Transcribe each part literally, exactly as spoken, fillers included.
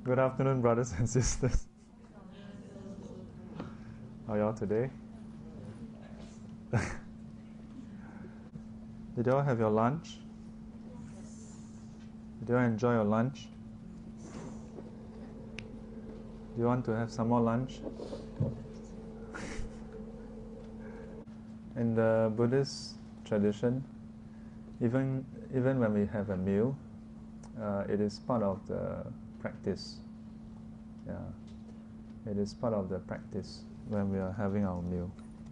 Good afternoon, brothers and sisters. How are y'all today? Did y'all have your lunch? Did y'all enjoy your lunch? Do you want to have some more lunch? In the Buddhist tradition, even even when we have a meal, uh, it is part of the practice. Yeah, it is part of the practice when we are having our meal.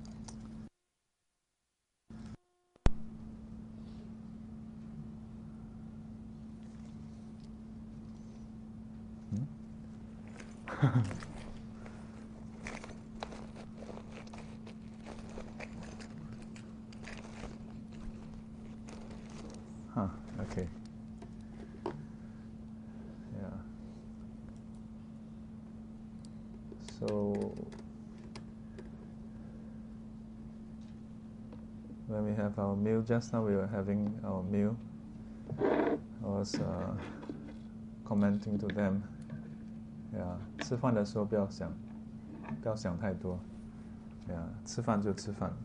Hmm? Huh, okay. Yeah. So, when we have our meal, just now we were having our meal, I was uh, commenting to them, yeah, 吃饭的时候不要想，不要想太多， yeah, 吃饭就吃饭，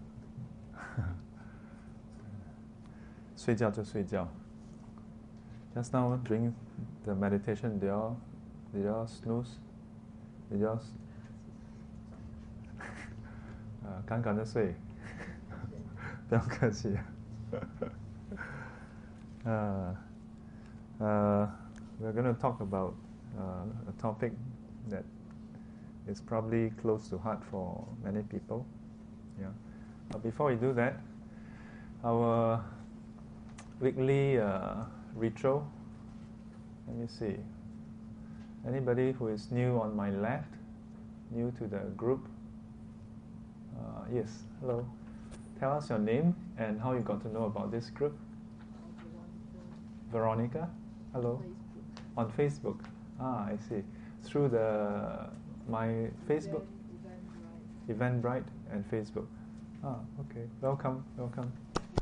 睡觉就睡觉。Just now during the meditation, did y'all, did y'all snooze? Did y'all? 呃，刚刚的睡，不要客气。uh, uh, we're going to talk about uh, a topic that is probably close to heart for many people. Yeah. But before we do that, our weekly uh, ritual. Let me see. Anybody who is new on my left, new to the group? Uh, yes, hello. Tell us your name and how you got to know about this group. Veronica? Hello. On Facebook. Ah, I see. Through the my Facebook, Eventbrite and Facebook. Ah, okay. Welcome, welcome.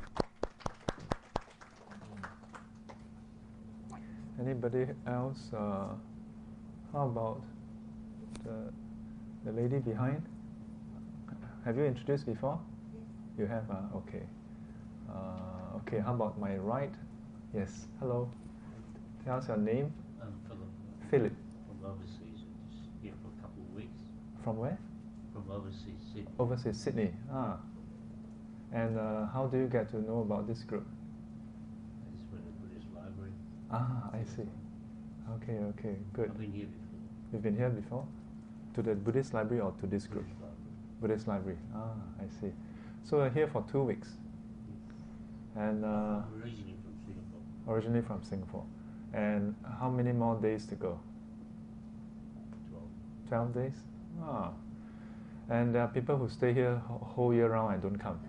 Anybody else? Uh, how about the the lady behind? Have you introduced before? You have. Uh, okay. Uh, okay. How about my right? Yes. Hello. Tell us your name. I'm Philip. Philip. From overseas. Just here for a couple of weeks. From where? From overseas, Sydney. Overseas, Sydney. Ah. And uh, how do you get to know about this group? I just went to the Buddhist library. Ah, I see. Okay, okay, good. I've been here before. You've been here before? To the Buddhist library or to this group? Buddhist library. Buddhist library. Ah, I see. So we're here for two weeks. And uh, I'm originally from Singapore. originally from Singapore. And how many more days to go? Twelve. Twelve days? Ah. And there are people who stay here wh- whole year round and don't come.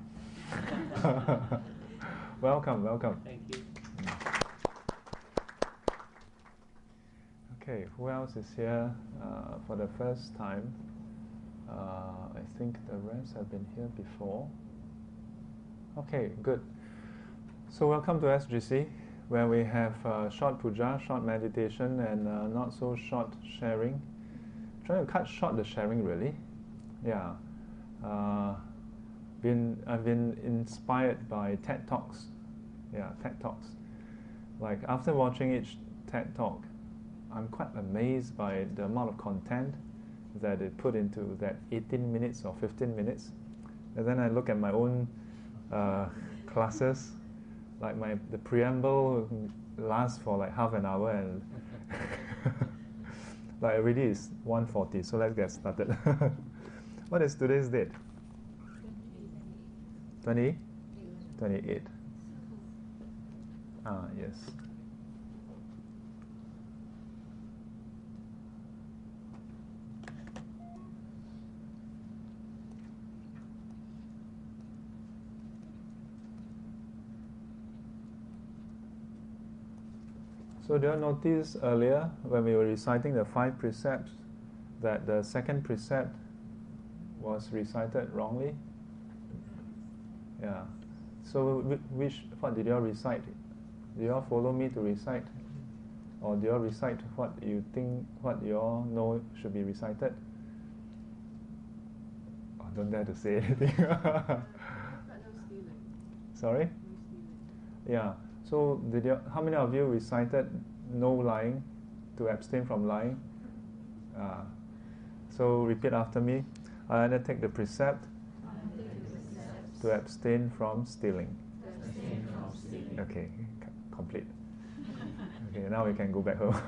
Welcome, welcome. Thank you. Okay, who else is here uh, for the first time? Uh, I think the rest have been here before. Okay, good. So welcome to S G C, where we have uh, short puja, short meditation, and uh, not so short sharing. Trying to cut short the sharing, really. Yeah. Uh, been I've been inspired by TED Talks. Yeah, TED Talks. Like after watching each TED Talk, I'm quite amazed by the amount of content that they put into that eighteen minutes or fifteen minutes. And then I look at my own uh, classes, like my the preamble lasts for like half an hour and like already is one forty, so let's get started. What is today's date? twenty? twenty-eight. Ah, yes. So do you notice earlier when we were reciting the five precepts that the second precept was recited wrongly? Yeah. So which, what did you all recite? Did you all follow me to recite? Or do you all recite what you think, what you all know should be recited? Oh, don't dare to say anything. Sorry? Yeah. So, did you, how many of you recited no lying, to abstain from lying? Uh, so, repeat after me. I undertake the precept to abstain from stealing. Abstain from stealing. Okay, c- complete. Okay, now we can go back home.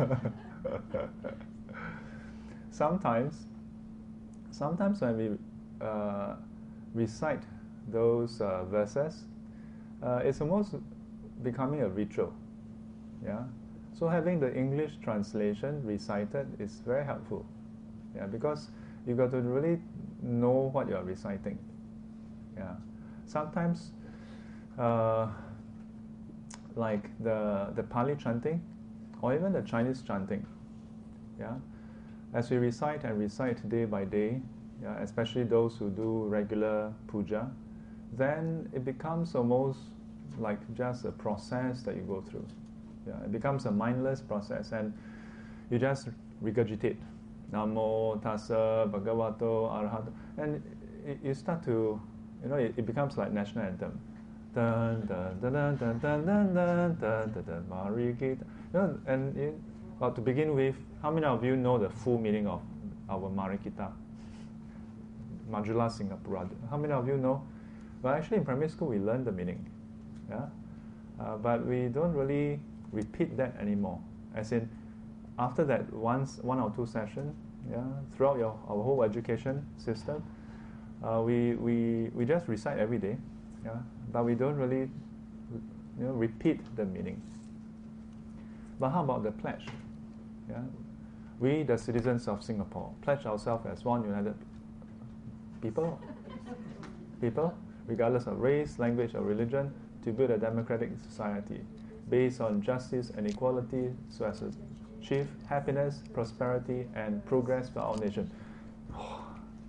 sometimes, sometimes when we uh, recite those uh, verses, uh, it's almost becoming a ritual. Yeah. So having the English translation recited is very helpful. Yeah, because you got to really know what you are reciting. Yeah. Sometimes, uh, like the the Pali chanting, or even the Chinese chanting. Yeah. As we recite and recite day by day, yeah, especially those who do regular puja, then it becomes almost like just a process that you go through. Yeah, it becomes a mindless process, and you just regurgitate Namo Tassa Bhagavato Arahato, and it, you start to, you know, it, it becomes like national anthem. Dun dun dun dun dun dun dun dun dun dun dun Marikita. You know, and it, well, to begin with, how many of you know the full meaning of our Marikita? Majula Singapura. How many of you know? Well, actually, in primary school we learned the meaning. Yeah, uh, but we don't really repeat that anymore. As in, after that once one or two sessions, yeah, throughout your our whole education system, uh, we we we just recite every day, yeah, but we don't really, you know, repeat the meaning. But how about the pledge? Yeah, we the citizens of Singapore pledge ourselves as one united people, people, regardless of race, language, or religion, to build a democratic society based on justice and equality so as to achieve happiness, prosperity, and progress for our nation. Yeah,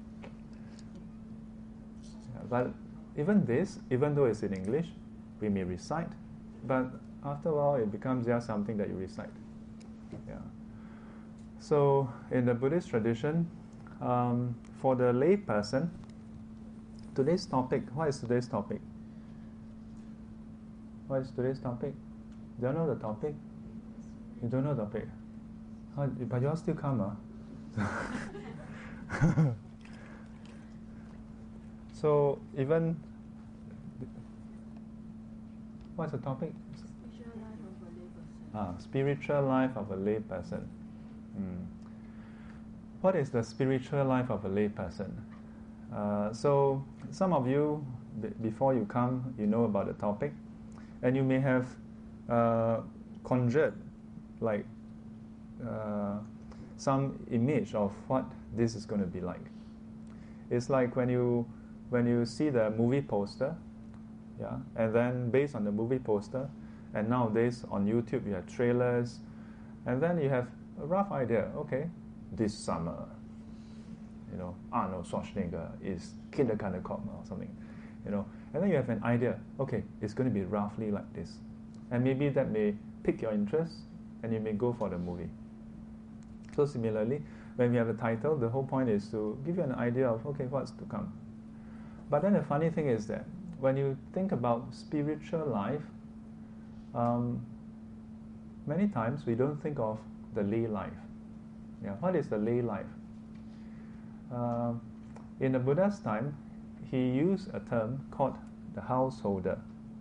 but even this, even though it's in English, we may recite, but after a while it becomes just something that you recite. Yeah. So in the Buddhist tradition, um, for the lay person, today's topic, what is today's topic? What is today's topic? Do you know the topic? You don't know the topic? How, but you all still come, huh? So even, what's the topic? Ah, spiritual life of a lay person. Mm. What is the spiritual life of a lay person? Uh, so some of you, b- before you come, you know about the topic, and you may have uh, conjured like uh, some image of what this is going to be like. It's like when you when you see the movie poster, yeah, and then based on the movie poster, and nowadays on YouTube you have trailers, and then you have a rough idea. Okay, this summer, you know, Arnold Schwarzenegger is kindergarten cop or something, you know, and then you have an idea. Okay, it's going to be roughly like this, and maybe that may pique your interest, and you may go for the movie. So similarly, when we have a title, the whole point is to give you an idea of okay, what's to come. But then the funny thing is that when you think about spiritual life, um, many times we don't think of the lay life. Yeah, what is the lay life? Uh, in the Buddha's time, he used a term called the householder.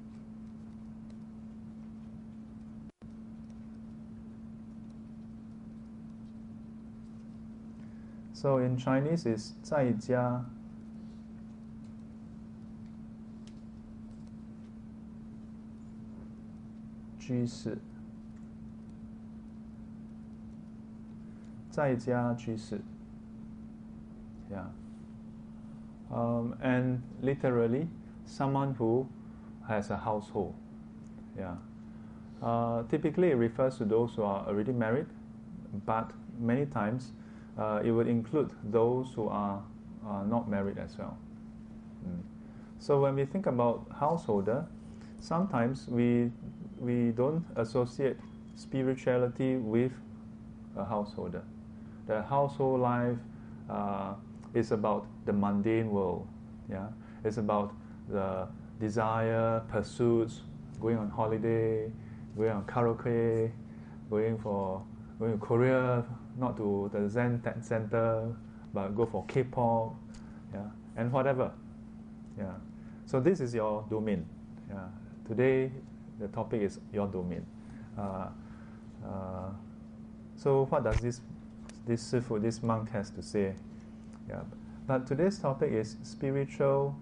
So in Chinese, it's 在家居士，在家居士。Yeah. Um, and literally, someone who has a household. Yeah. Uh, typically, it refers to those who are already married, but many times uh, it would include those who are uh, not married as well. Mm. So when we think about householder, sometimes we we don't associate spirituality with a householder. The household life uh, is about the mundane world. Yeah, it's about the desire, pursuits, going on holiday, going on karaoke, going for going to Korea, not to the Zen center, but go for K-pop, yeah, and whatever. Yeah. So this is your domain. Yeah. Today, the topic is your domain. Uh, uh, so what does this this Sifu, this monk has to say? Yeah. But today's topic is spiritual.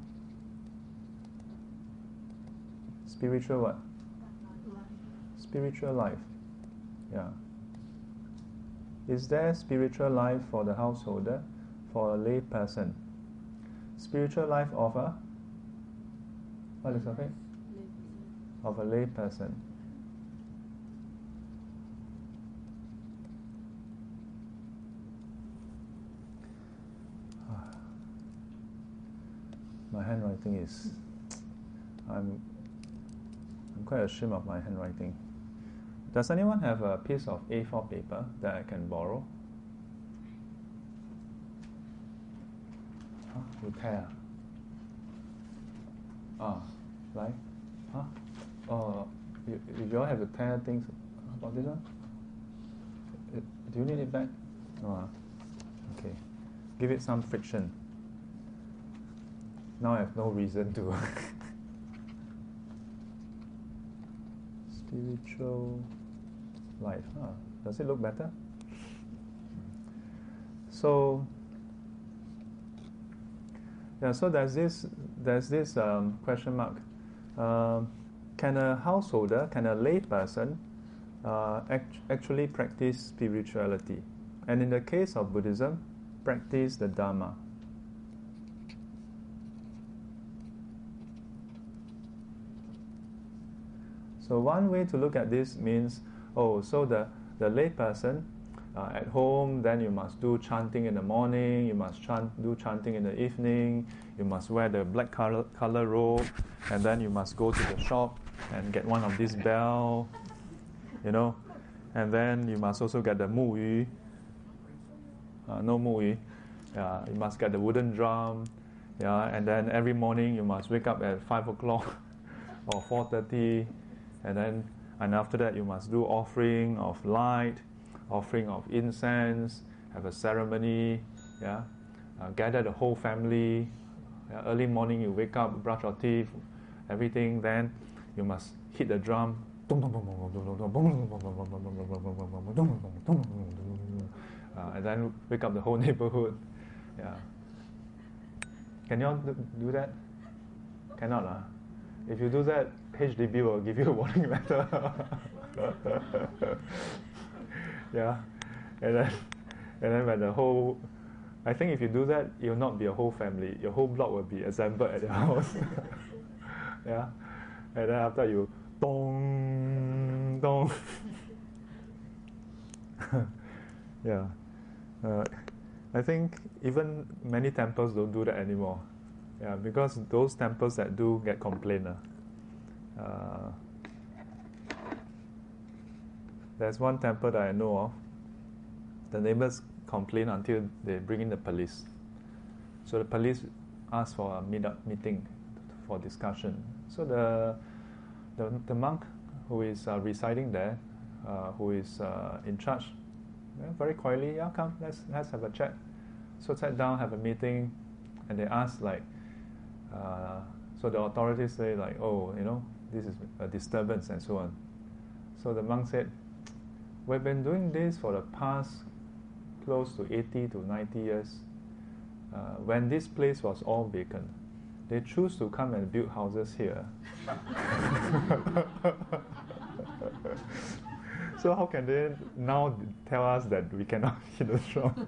Spiritual what? Spiritual life. Yeah. Is there spiritual life for the householder, for a lay person? Spiritual life of a what is it? Of a lay person. My handwriting is I'm I'm quite ashamed of my handwriting. Does anyone have a piece of A four paper that I can borrow? Huh? You tear? Ah, like? Huh? Oh, you, you all have to tear things about this one? It, do you need it back? No. Ah. Okay. Give it some friction. Now I have no reason to. Spiritual life. Huh. Does it look better? So, yeah. So there's this. There's this um, question mark. Uh, can a householder, can a lay person, uh, act- actually practice spirituality? And in the case of Buddhism, practice the Dharma. So one way to look at this means, oh, so the, the lay person uh, at home, then you must do chanting in the morning, you must chant, do chanting in the evening, you must wear the black color, color robe, and then you must go to the shop and get one of these bell, you know, and then you must also get the mu yu, uh, no mu yu, yeah, you must get the wooden drum, yeah, and then every morning you must wake up at five o'clock or four thirty. And then, and after that, you must do offering of light, offering of incense, have a ceremony, yeah, uh, gather the whole family. Yeah, early morning, you wake up, brush your teeth, everything. Then you must hit the drum, uh, and then wake up the whole neighborhood. Yeah. Can you all do that? Cannot, lah. If you do that, H D B will give you a warning letter. Yeah, and then and then when the whole, I think if you do that, you'll not be a whole family. Your whole block will be assembled at your house. Yeah, and then after you, dong dong. Yeah, uh, I think even many temples don't do that anymore. Yeah, because those temples that do get complained. Uh, uh, there's one temple that I know of. The neighbors complain until they bring in the police. So the police ask for a meet-up meeting for discussion. So the the, the monk who is uh, residing there, uh, who is uh, in charge, yeah, very quietly, yeah, come, let's let's have a chat. So sat down, have a meeting, and they ask like. Uh, so the authorities say like, oh, you know, this is a disturbance and so on. So the monk said, we've been doing this for the past close to eighty to ninety years. Uh, when this place was all vacant, they choose to come and build houses here. So how can they now tell us that we cannot hit the drum?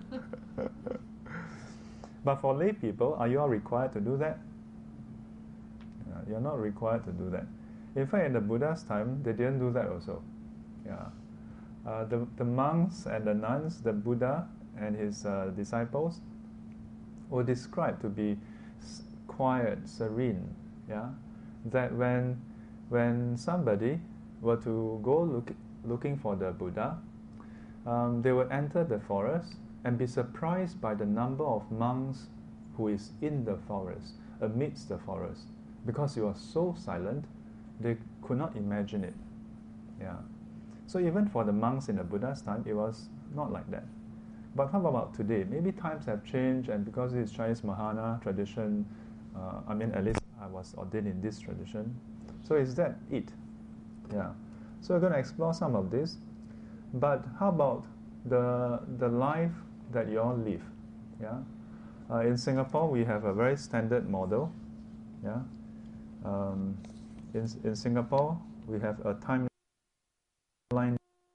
But for lay people, are you all required to do that? You're not required to do that. In fact, in the Buddha's time, they didn't do that also. Yeah, uh, the the monks and the nuns, the Buddha and his uh, disciples, were described to be s- quiet, serene. Yeah, that when when somebody were to go look looking for the Buddha, um, they would enter the forest and be surprised by the number of monks who is in the forest, amidst the forest, because it was so silent, they could not imagine it. Yeah. So even for the monks in the Buddha's time, it was not like that. But how about today? Maybe times have changed, and because it's Chinese Mahayana tradition, uh, I mean, at least I was ordained in this tradition. So is that it? Yeah. So we're going to explore some of this. But how about the the life that you all live? Yeah. Uh, in Singapore, we have a very standard model. Yeah. Um, in in Singapore, we have a timeline.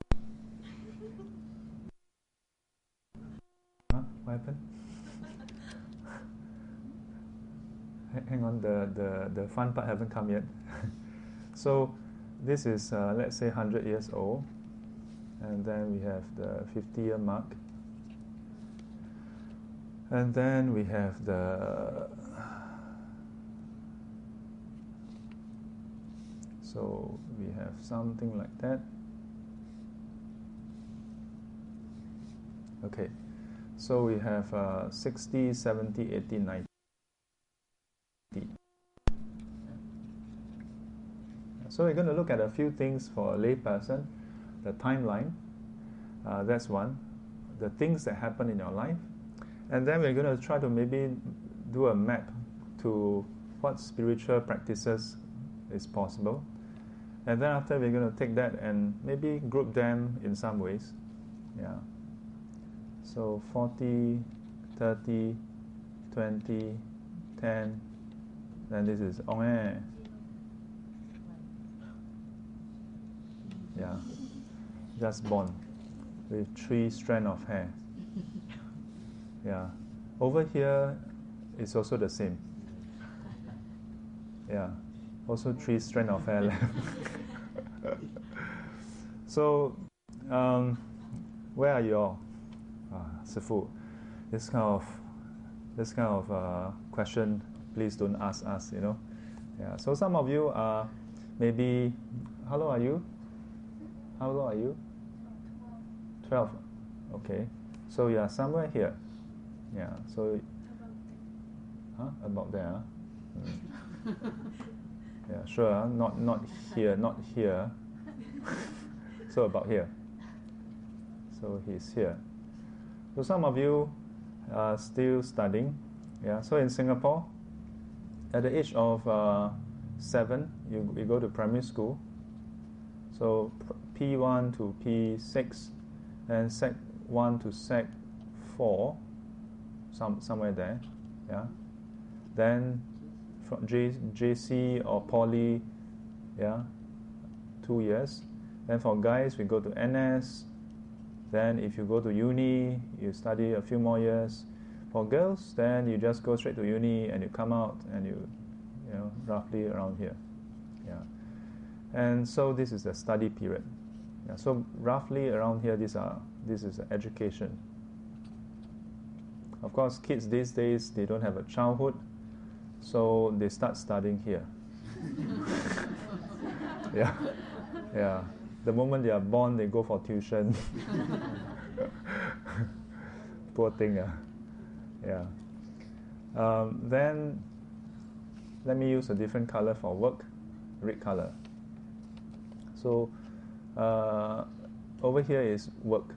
Huh? What happened? Hang on, the, the, the fun part haven't come yet. So this is, uh, let's say, one hundred years old. And then we have the fifty-year mark. And then we have the... So we have something like that. Okay. So we have uh, sixty, seventy, eighty, ninety. So we're going to look at a few things for a layperson. The timeline, uh, that's one. The things that happen in your life. And then we're going to try to maybe do a map to what spiritual practices is possible. And then after, we're going to take that and maybe group them in some ways. Yeah. So forty, thirty, twenty, ten, then this is Ong eh. Yeah, just born with three strands of hair. Yeah, over here it's also the same. Yeah, also three strands of hair left. So, um, where are you all? Ah, Sifu, this kind of this kind of uh, question, please don't ask us. You know. Yeah. So some of you are maybe. How old are you? How old are you? Twelve. Okay. So you are somewhere here. Yeah. So. Huh? About there. Huh? Mm. Yeah. Sure. Huh? Not not here. Not here. So about here. So he's here. So some of you are still studying. Yeah. So in Singapore, at the age of uh, seven, you you go to primary school. So P one to P six, and Sec one to Sec four, some somewhere there, yeah. Then from J, JC or Poly, yeah, two years. Then for guys, we go to N S. Then if you go to uni, you study a few more years. For girls, then you just go straight to uni and you come out and you, you know, roughly around here, yeah. And so this is the study period. Yeah, so roughly around here, these are this is education. Of course, kids these days, they don't have a childhood, so they start studying here. Yeah, yeah. The moment they are born, they go for tuition. Poor thing, yeah. Yeah. Um, then let me use a different color for work, red color. So uh, over here is work.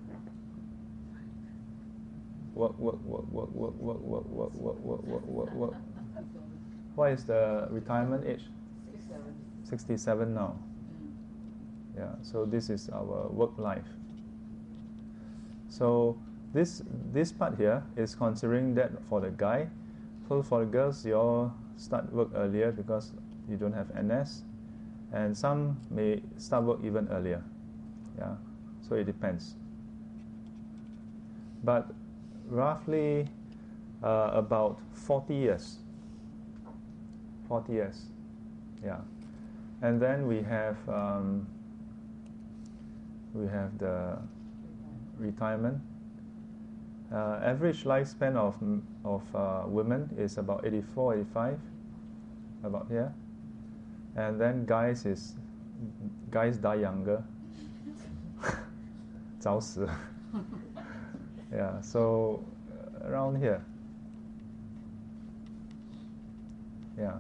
Work, work, work, work, work, work, work, work, work, work, work, work, work. What is the retirement age? sixty-seven. Sixty-seven now. Yeah. So this is our work life. So this this part here is considering that for the guy. So for the girls, you all start work earlier because you don't have N S. And some may start work even earlier, yeah. So it depends. But roughly uh, about forty years. Forty years, yeah. And then we have um, we have the retirement. Uh, average lifespan of of uh, women is about eighty-four, eighty-five, about here. And then guys is guys die younger. 早死. Yeah, so uh, around here. Yeah.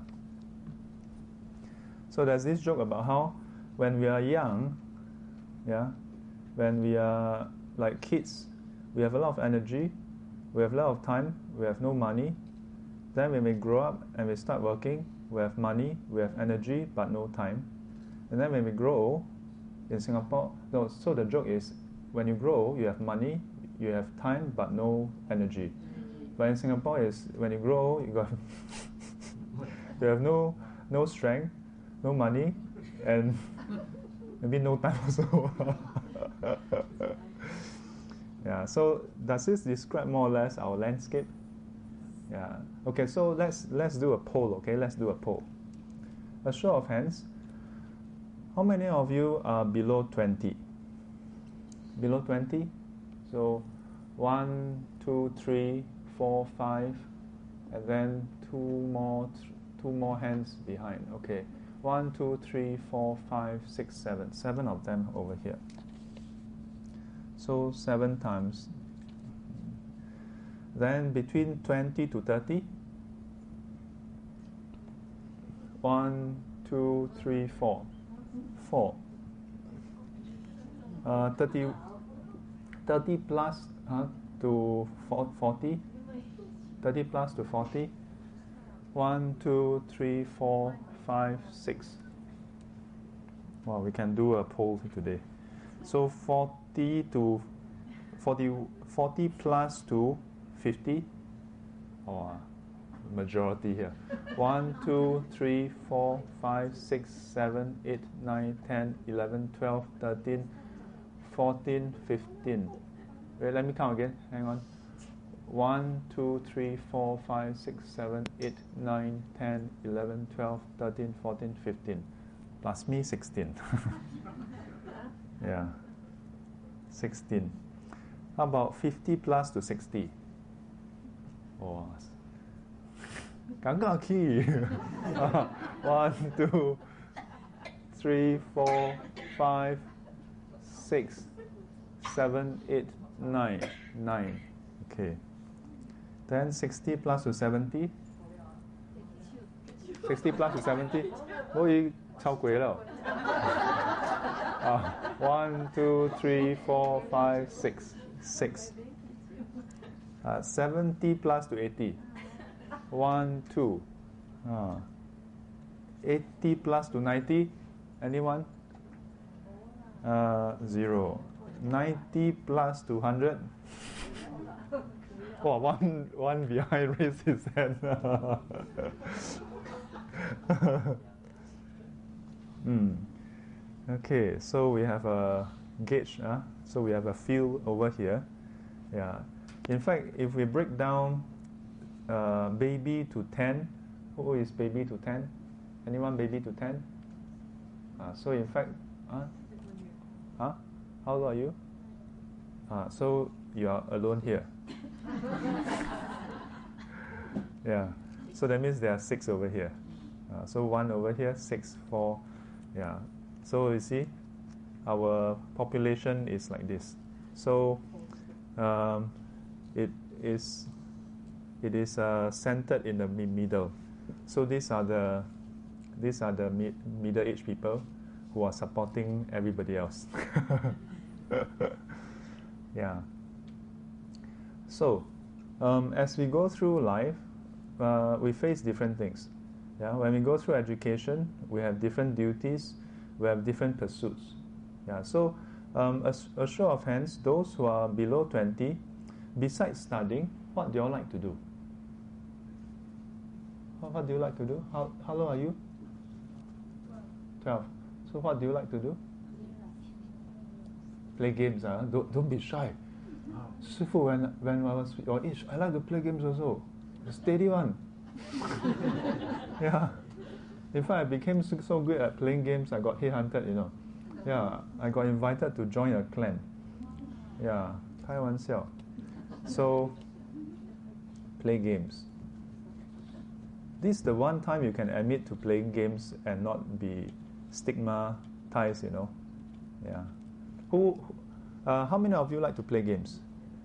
So there's this joke about how when we are young, yeah, when we are like kids, we have a lot of energy, we have a lot of time, we have no money. Then when we grow up and we start working, we have money, we have energy, but no time. And then when we grow old, in Singapore, no, so the joke is, when you grow old, you have money, you have time, but no energy. But in Singapore, is when you grow old, you got you have no no strength, no money, and maybe no time also. Yeah. So does this describe more or less our landscape? Yeah. Okay. So let's let's do a poll. Okay. Let's do a poll. A show of hands. How many of you are below twenty? Below twenty? So one, two, three, four, five, and then two more, th- two more hands behind. Okay, one, two, three, four, five, six, seven. Seven of them over here. So seven times. Then between twenty to thirty. One, two, three, four. Four. Uh, thirty. thirty plus uh, to forty. thirty plus to forty. one, two, three, four, five, six. Wow, we can do a poll today. So forty to forty, forty plus to fifty. Oh, majority here. one, two, three, four, five, six, seven, eight, nine, ten, eleven, twelve, thirteen, fourteen, fifteen. Wait, let me count again. Hang on. one, two, three, four, five, six, seven, eight, nine, ten, eleven, twelve, thirteen, fourteen, fifteen. Plus me, sixteen. Yeah. sixteen. How about fifty plus to sixty? Oh, 尷尬 key. one, two, three, four, five, six, seven, eight, nine, nine. Okay. Then sixty plus to seventy. sixty plus to seventy. 我已經超過了。啊 one, two, three, four, five, six, six. Uh, seventy plus to eighty. one, two. Uh, eighty plus to ninety. Anyone? Uh, zero. ninety plus to one hundred. Oh, one, one behind raised his hand. mm. Okay, so we have a gauge. Uh? So we have a field over here. Yeah. In fact, if we break down uh, baby to ten, who is baby to ten? Anyone baby to ten? Uh, so in fact, uh, huh? How old are you? Uh, so you are alone here. Yeah. So that means there are six over here. Uh, so one over here, six, four. Yeah. So you see, our population is like this. So um, it is it is uh, centered in the middle. So these are the these are the mid, middle-aged people who are supporting everybody else. Yeah. So um, as we go through life, uh, we face different things. Yeah. When we go through education, we have different duties, we have different pursuits. Yeah. So um, a, a show of hands, those who are below twenty, besides studying, what do you all like to do? What, what do you like to do? How how old are you? Twelve. So what do you like to do? Play games. Uh? Don't don't be shy. Sifu, when when I was your age, I like to play games also. The steady one. Yeah. In fact, I became so, so good at playing games, I got headhunted, you know. Yeah, I got invited to join a clan. Yeah, 开玩笑. So, play games. This is the one time you can admit to playing games and not be stigmatized, you know. Yeah. Who Uh, how many of you like to play games?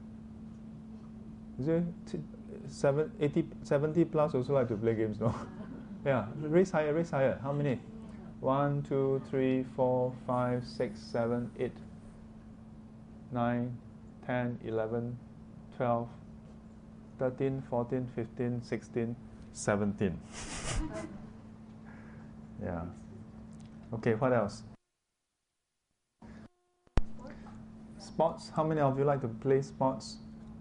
Is it t- seven, eighty, seventy plus also like to play games, no? Yeah, raise higher, raise higher. How many? One, two, three, four, five, six, seven, eight, nine, ten, eleven, twelve, thirteen, fourteen, fifteen, sixteen, seventeen. Yeah. Okay, what else? Sports. How many of you like to play sports?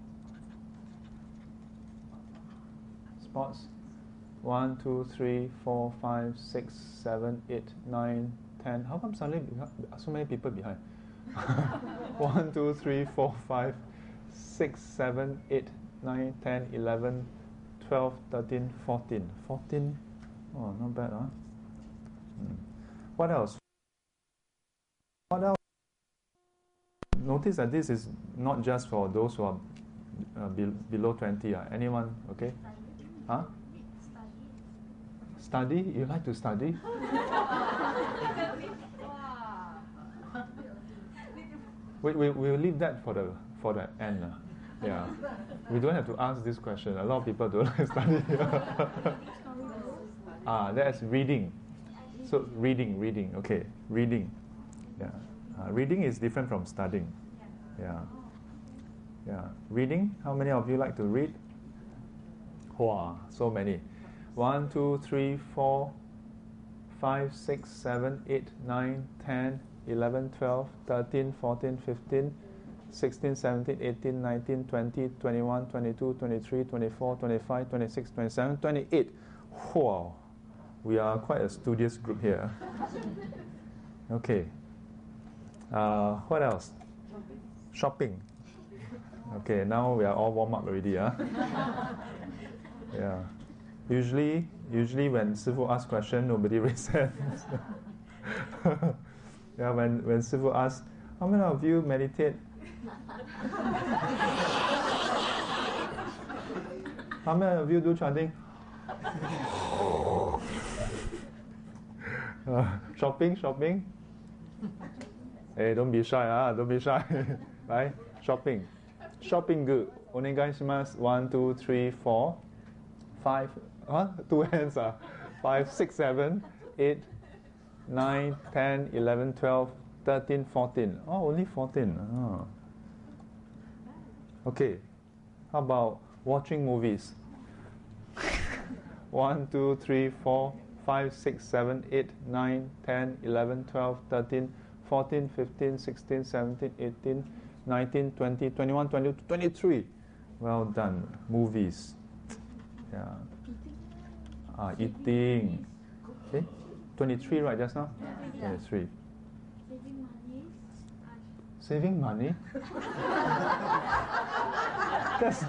Sports. One, two, three, four, five, six, seven, eight, nine, ten. How come suddenly so many people behind? One, two, three, four, five, six, seven, eight, nine, ten, eleven, twelve, thirteen, fourteen. Fourteen. Oh, not bad, huh? Hmm. What else? What else? Notice that this is not just for those who are uh, be, below twenty. Uh. Anyone, okay? Huh? Study? You like to study? we, we, we'll leave that for the for the end. Uh. Yeah. We don't have to ask this question. A lot of people don't like to study. Ah, that's reading. So reading, reading, okay, reading. Yeah. Uh, reading is different from studying. Yeah. Yeah. Reading, how many of you like to read? Wow, so many. One, two, three, four, five, six, seven, eight, nine, ten, eleven, twelve, thirteen, fourteen, fifteen, sixteen, seventeen, eighteen, nineteen, twenty, twenty-one, twenty-two, twenty-three, twenty-four, twenty-five, twenty-six, twenty-seven, twenty-eight. Wow. We are quite a studious group here. Okay. Uh, what else? Shopping. Okay, now we are all warm up already. Huh? Yeah. Usually, usually when Sifu asks question, nobody raises hands. Yeah, when when Sifu asks, how many of you meditate? How many of you do chanting? Uh, shopping, shopping. Hey, don't be shy, ah, don't be shy. Right? Shopping. Shopping good. Onegaishimasu. One, two, three, four, five. Huh? Two hands, ah. Five, six, seven, eight, nine, ten, eleven, twelve, thirteen, fourteen. Oh, only fourteen. Oh. Okay. How about watching movies? One, two, three, four, five, six, seven, eight, nine, ten, eleven, twelve, thirteen, fourteen, fifteen, sixteen, seventeen, eighteen, nineteen, twenty, twenty-one, twenty-two, twenty-three. Well done. Movies. Yeah. Ah, eating. Okay. twenty-three, right, just now? Yeah. twenty-three. Saving money? That's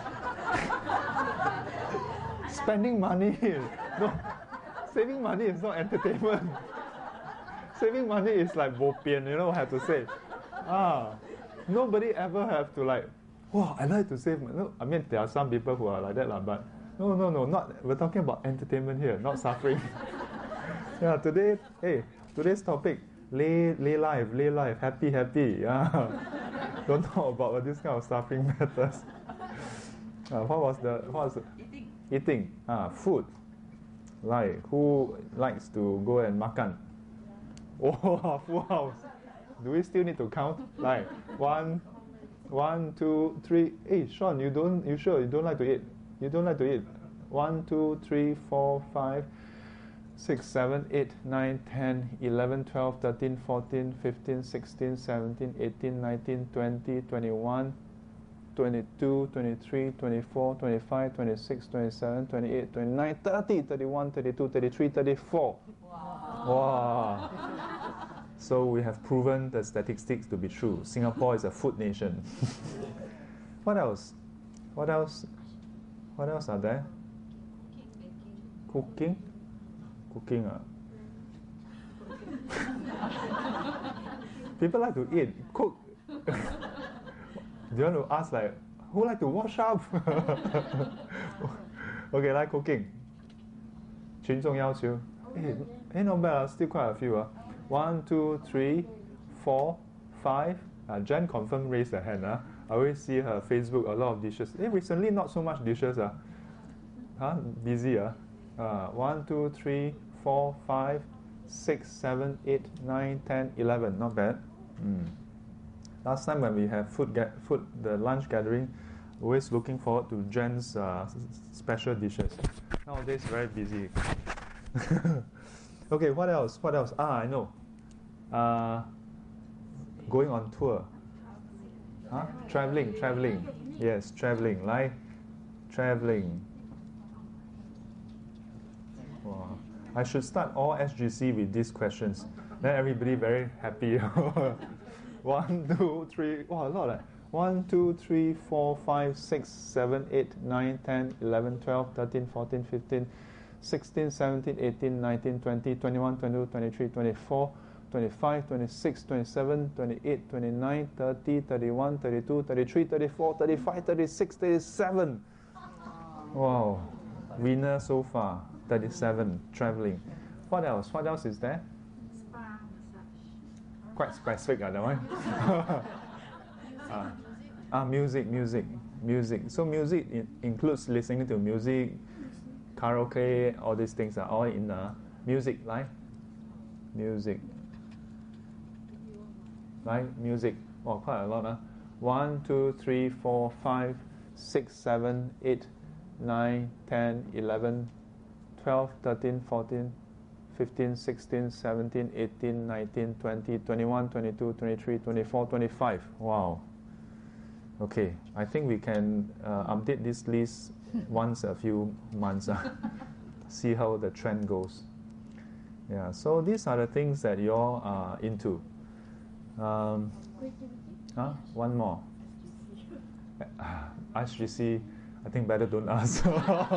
spending money. No. Saving money is not entertainment. Saving money is like bo pian, you know, have to save. Ah, nobody ever have to like, wow, I like to save money. No, I mean, there are some people who are like that, but no, no, no, not. We're talking about entertainment here, not suffering. Yeah, today, hey, today's topic, lay, lay life, lay life, happy, happy. Yeah, don't talk about this kind of suffering matters. Uh, what was the what was the, eating? Eating. Ah, food. Like, who likes to go and makan? Oh, full house. Do we still need to count? Like, one, one, two, three. Hey, Sean, you don't, you sure you don't like to eat? You don't like to eat? One, two, three, four, five, six, seven, eight, nine, ten, eleven, twelve, thirteen, fourteen, fifteen, sixteen, seventeen, eighteen, nineteen, twenty, twenty-one, twenty-two, twenty-three, twenty-four, twenty-five, twenty-six, twenty-seven, twenty-eight, twenty-nine, thirty, thirty-one, thirty-two, thirty-three, thirty-four. Wow. Wow. So we have proven the statistics to be true. Singapore is a food nation. What else? What else? What else are there? Cooking? Cooking, ah. People like to eat. Cook. Do you want to ask, like, who like to wash up? Okay, like cooking. 群众要求. Hey, hey, not bad, still quite a few. Uh. One, two, three, four, five, Uh, Jen confirm raised her hand. Uh. I always see her Facebook, a lot of dishes. Eh, recently not so much dishes. Uh. Huh? Busy. Uh. Uh, one, two, three, four, five, six, seven, eight, nine, ten, eleven. Not bad. Mm. Last time when we have food, ga- food the lunch gathering, always looking forward to Jen's uh, s- special dishes. Nowadays very busy. Okay, what else? What else? Ah, I know. Uh, going on tour. Huh? Traveling, traveling. Yes, traveling. Like traveling. Wow. I should start all S G C with these questions. Then everybody very happy. One, two, three. Wow, a lot. Eh? One, two, three, four, five, six, seven, eight, nine, ten, eleven, twelve, thirteen, fourteen, fifteen, sixteen, seventeen, eighteen, nineteen, twenty, twenty-one, twenty-two, twenty-three, twenty-four, twenty-five, twenty-six, twenty-seven, twenty-eight, twenty-nine, thirty, thirty-one, thirty-two, thirty-three, thirty-four, thirty-five, thirty-six, thirty-seven. Wow. Winner so far. thirty-seven. Traveling. What else? What else is there? Spa massage. Quite specific, uh, that one. ah. ah, music, music, music. So music in- includes listening to music, karaoke, all these things are all in uh, music, right? Music. Right? Music. Oh, quite a lot. Huh? one, two, three, four, five, six, seven, eight, nine, ten, eleven, twelve, thirteen, fourteen, fifteen, sixteen, seventeen, eighteen, nineteen, twenty, twenty-one, twenty-two, twenty-three, twenty-four, twenty-five. Wow. Okay, I think we can uh, update this list once a few months. Uh, see how the trend goes. Yeah, so these are the things that you're uh, into. Um, huh? One more. S G C, I think better don't ask.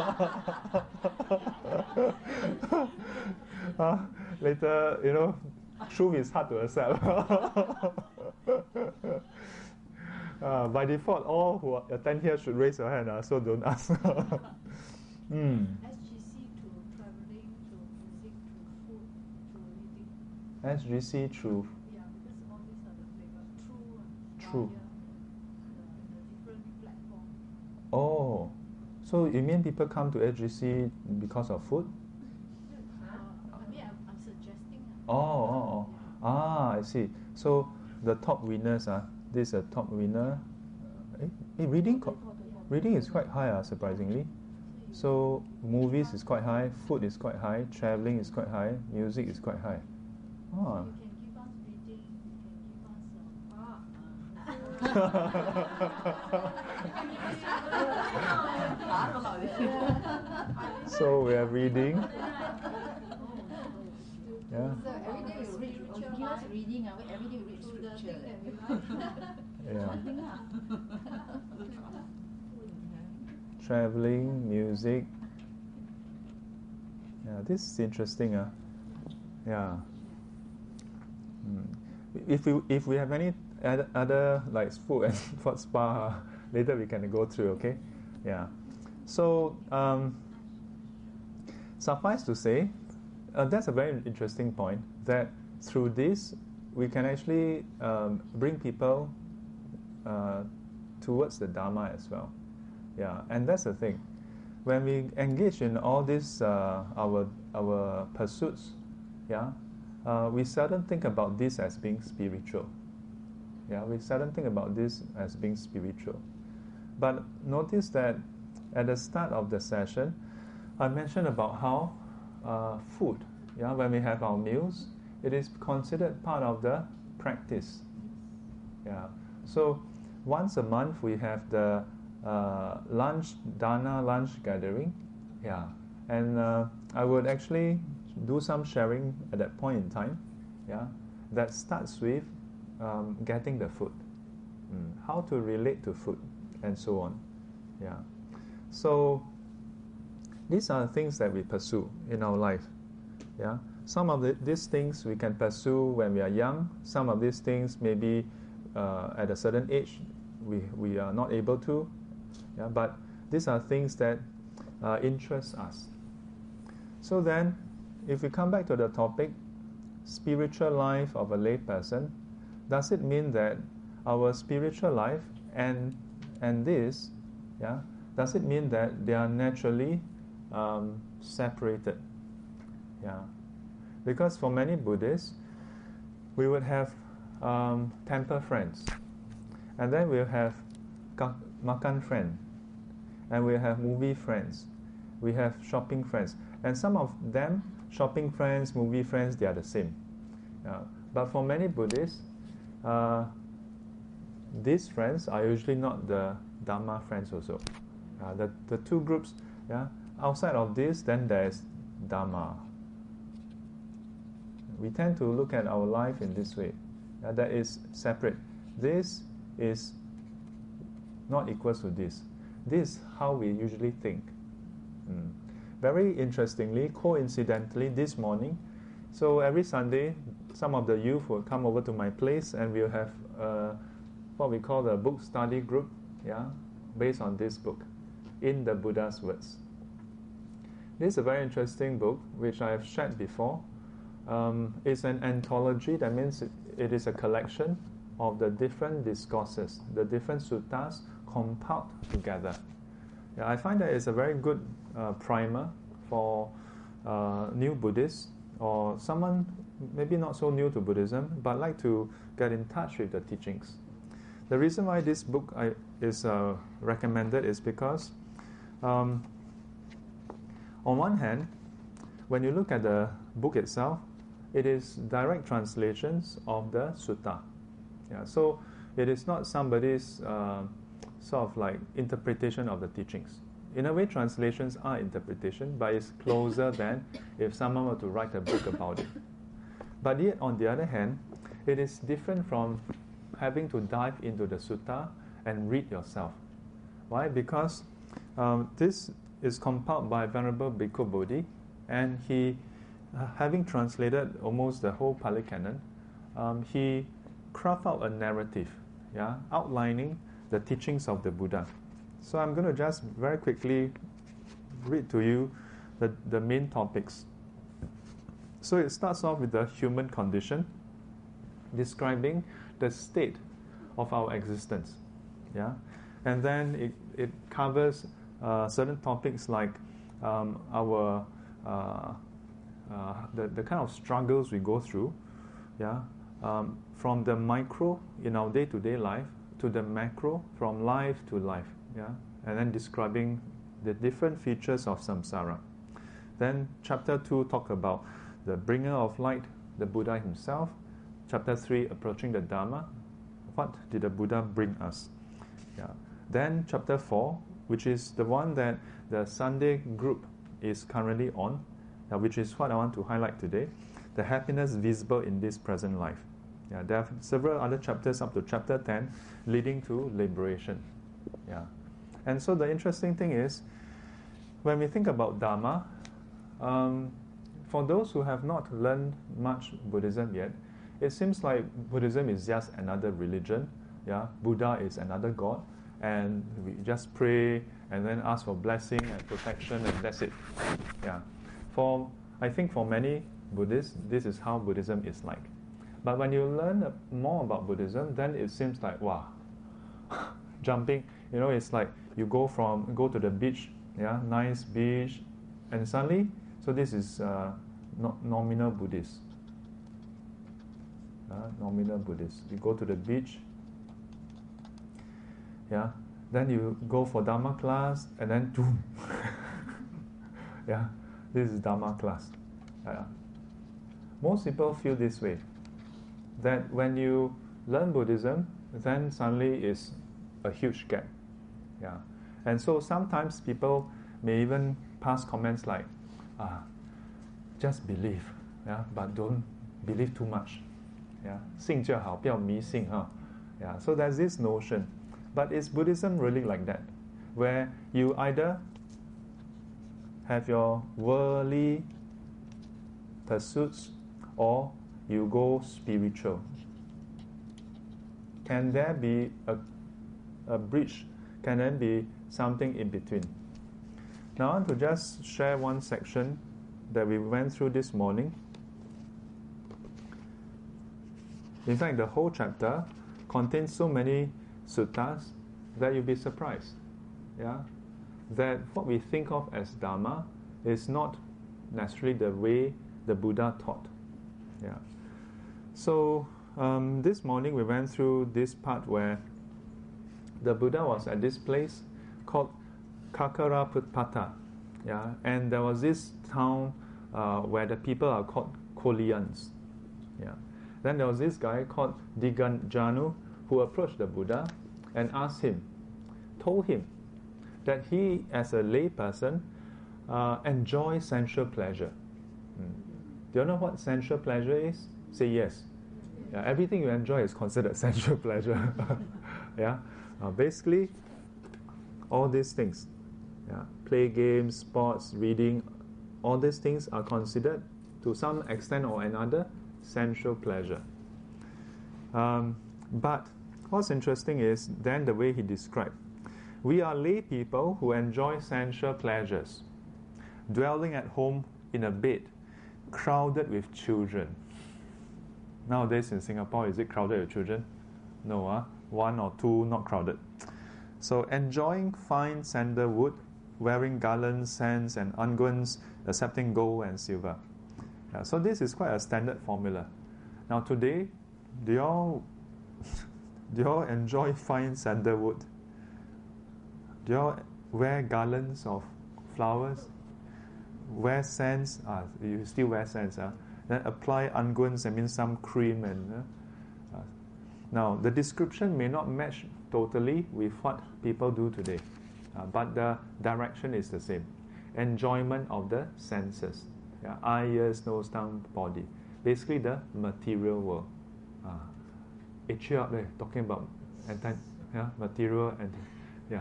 uh, later, you know, truth is hard to accept. uh, by default, all who attend here should raise your hand, uh, so don't ask. mm. S G C to traveling, to music, to food, to reading. S G C through. Yeah, because all these are the flavor. True. True. Via the, the different platform. Oh, so you mean people come to S G C because of food? Uh, I mean, I'm, I'm suggesting. Oh, oh, oh. Ah, I see. So the top winners, uh, this is a top winner. Uh, eh, eh, reading, co- reading is quite high, uh, surprisingly. So movies is quite high, food is quite high, traveling is quite high, music is quite high. Ah. You can give us reading, you can give us uh, So we are reading. Yeah. So every day we read, oh, give us reading, uh, every day we read scripture. Yeah. Traveling, music. Yeah, this is interesting. Uh. Yeah. Mm. If we if we have any other, other like food and for spa, uh, later we can go through. Okay. Yeah. So um, suffice to say, uh, that's a very interesting point. That through this we can actually um, bring people uh, towards the Dharma as well. Yeah, and that's the thing. When we engage in all these uh, our our pursuits, yeah, uh, we seldom think about this as being spiritual. Yeah, we seldom think about this as being spiritual. But notice that at the start of the session, I mentioned about how uh, food, yeah, when we have our meals, it is considered part of the practice. Yeah, so once a month we have the uh, lunch, dana lunch gathering. Yeah, and uh, I would actually do some sharing at that point in time. Yeah, that starts with um, getting the food, mm, how to relate to food, and so on. Yeah, so these are things that we pursue in our life. Yeah, some of the, these things we can pursue when we are young. Some of these things maybe uh, at a certain age we we are not able to. Yeah, but these are things that uh, interest us. So then, if we come back to the topic, spiritual life of a lay person, does it mean that our spiritual life and and this, yeah, does it mean that they are naturally um, separated? Yeah, because for many Buddhists, we would have um, temple friends, and then we'll have makan friend, and we have movie friends, we have shopping friends, and some of them, shopping friends, movie friends, they are the same. Uh, but for many Buddhists, uh, these friends are usually not the Dharma friends also. Uh, the, the two groups, yeah, outside of this, then there's Dharma. We tend to look at our life in this way. Uh, that is separate. This is not equals to this. This is how we usually think. Mm. Very interestingly, coincidentally, this morning, so every Sunday, some of the youth will come over to my place and we'll have uh, what we call the book study group, yeah, based on this book, In the Buddha's Words. This is a very interesting book, which I have shared before. Um, it's an anthology, that means it, it is a collection of the different discourses, the different suttas compiled together. Yeah, I find that it's a very good uh, primer for uh, new Buddhists or someone maybe not so new to Buddhism but like to get in touch with the teachings. The reason why this book I, is uh, recommended is because um, on one hand, when you look at the book itself, it is direct translations of the sutta. Yeah, so it is not somebody's uh, sort of like interpretation of the teachings. In a way, translations are interpretation, but it's closer than if someone were to write a book about it. But yet, on the other hand, it is different from having to dive into the sutta and read yourself. Why? Because um, this is compiled by Venerable Bhikkhu Bodhi, and he, uh, having translated almost the whole Pali Canon, um, he crafted out a narrative, yeah, outlining the teachings of the Buddha. So I'm going to just very quickly read to you the, the main topics. So it starts off with the human condition, describing the state of our existence. Yeah? And then it, it covers uh, certain topics like um, our uh, uh, the, the kind of struggles we go through, yeah? Um, from the micro in our day-to-day life to the macro, from life to life. Yeah? And then describing the different features of samsara. Then chapter two talk about the bringer of light, the Buddha himself. Chapter three, approaching the Dharma. What did the Buddha bring us? Yeah. Then chapter four, which is the one that the Sunday group is currently on, uh, which is what I want to highlight today, the happiness visible in this present life. Yeah, there are several other chapters up to chapter ten leading to liberation. Yeah. And so the interesting thing is, when we think about Dharma, um, for those who have not learned much Buddhism yet, it seems like Buddhism is just another religion. Yeah, Buddha is another god, and we just pray and then ask for blessing and protection, and that's it. Yeah, for I think for many Buddhists, this is how Buddhism is like. But when you learn more about Buddhism, then it seems like wow, jumping. You know, it's like you go from go to the beach, yeah, nice beach, and suddenly, so this is uh, no, nominal Buddhist. Uh, nominal Buddhist. You go to the beach, yeah. Then you go for Dharma class, and then boom, yeah. This is Dharma class. Uh, most people feel this way. That when you learn Buddhism, then suddenly it's a huge gap. Yeah. And so sometimes people may even pass comments like, ah, just believe, yeah, but don't believe too much. Yeah. 信就好，不要迷信, huh? Yeah. So there's this notion. But is Buddhism really like that? Where you either have your worldly pursuits or you go spiritual. Can there be a, a bridge? Can there be something in between? Now I want to just share one section that we went through this morning. In fact, the whole chapter contains so many suttas that you'll be surprised. Yeah, that what we think of as Dharma is not necessarily the way the Buddha taught. Yeah. So um, this morning we went through this part where the Buddha was at this place called Kakaraputta. Yeah, and there was this town uh, where the people are called Kolians. Yeah. Then there was this guy called Diganjanu who approached the Buddha and asked him, told him that he, as a lay person, uh, enjoys sensual pleasure. Mm. Do you know what sensual pleasure is? Say yes. Yeah, everything you enjoy is considered sensual pleasure. Yeah, uh, basically, all these things, yeah, play games, sports, reading, all these things are considered, to some extent or another, sensual pleasure. Um, but what's interesting is then the way he described. We are lay people who enjoy sensual pleasures, dwelling at home in a bed, crowded with children. Nowadays in Singapore, is it crowded with children? No, uh, one or two, not crowded. So enjoying fine sandalwood, wearing garlands, scents and unguents, accepting gold and silver. Yeah, so this is quite a standard formula. Now today, do y'all do y'all enjoy fine sandalwood? Do y'all wear garlands of flowers? Wear scents? Ah, you still wear scents, ah? Then apply unguents, I mean some cream and. Uh, uh, now the description may not match totally with what people do today, uh, but the direction is the same. Enjoyment of the senses, yeah, eye, ears, nose, tongue, body. Basically the material world. Uh, it cheer up there, talking about anti, yeah, material and yeah.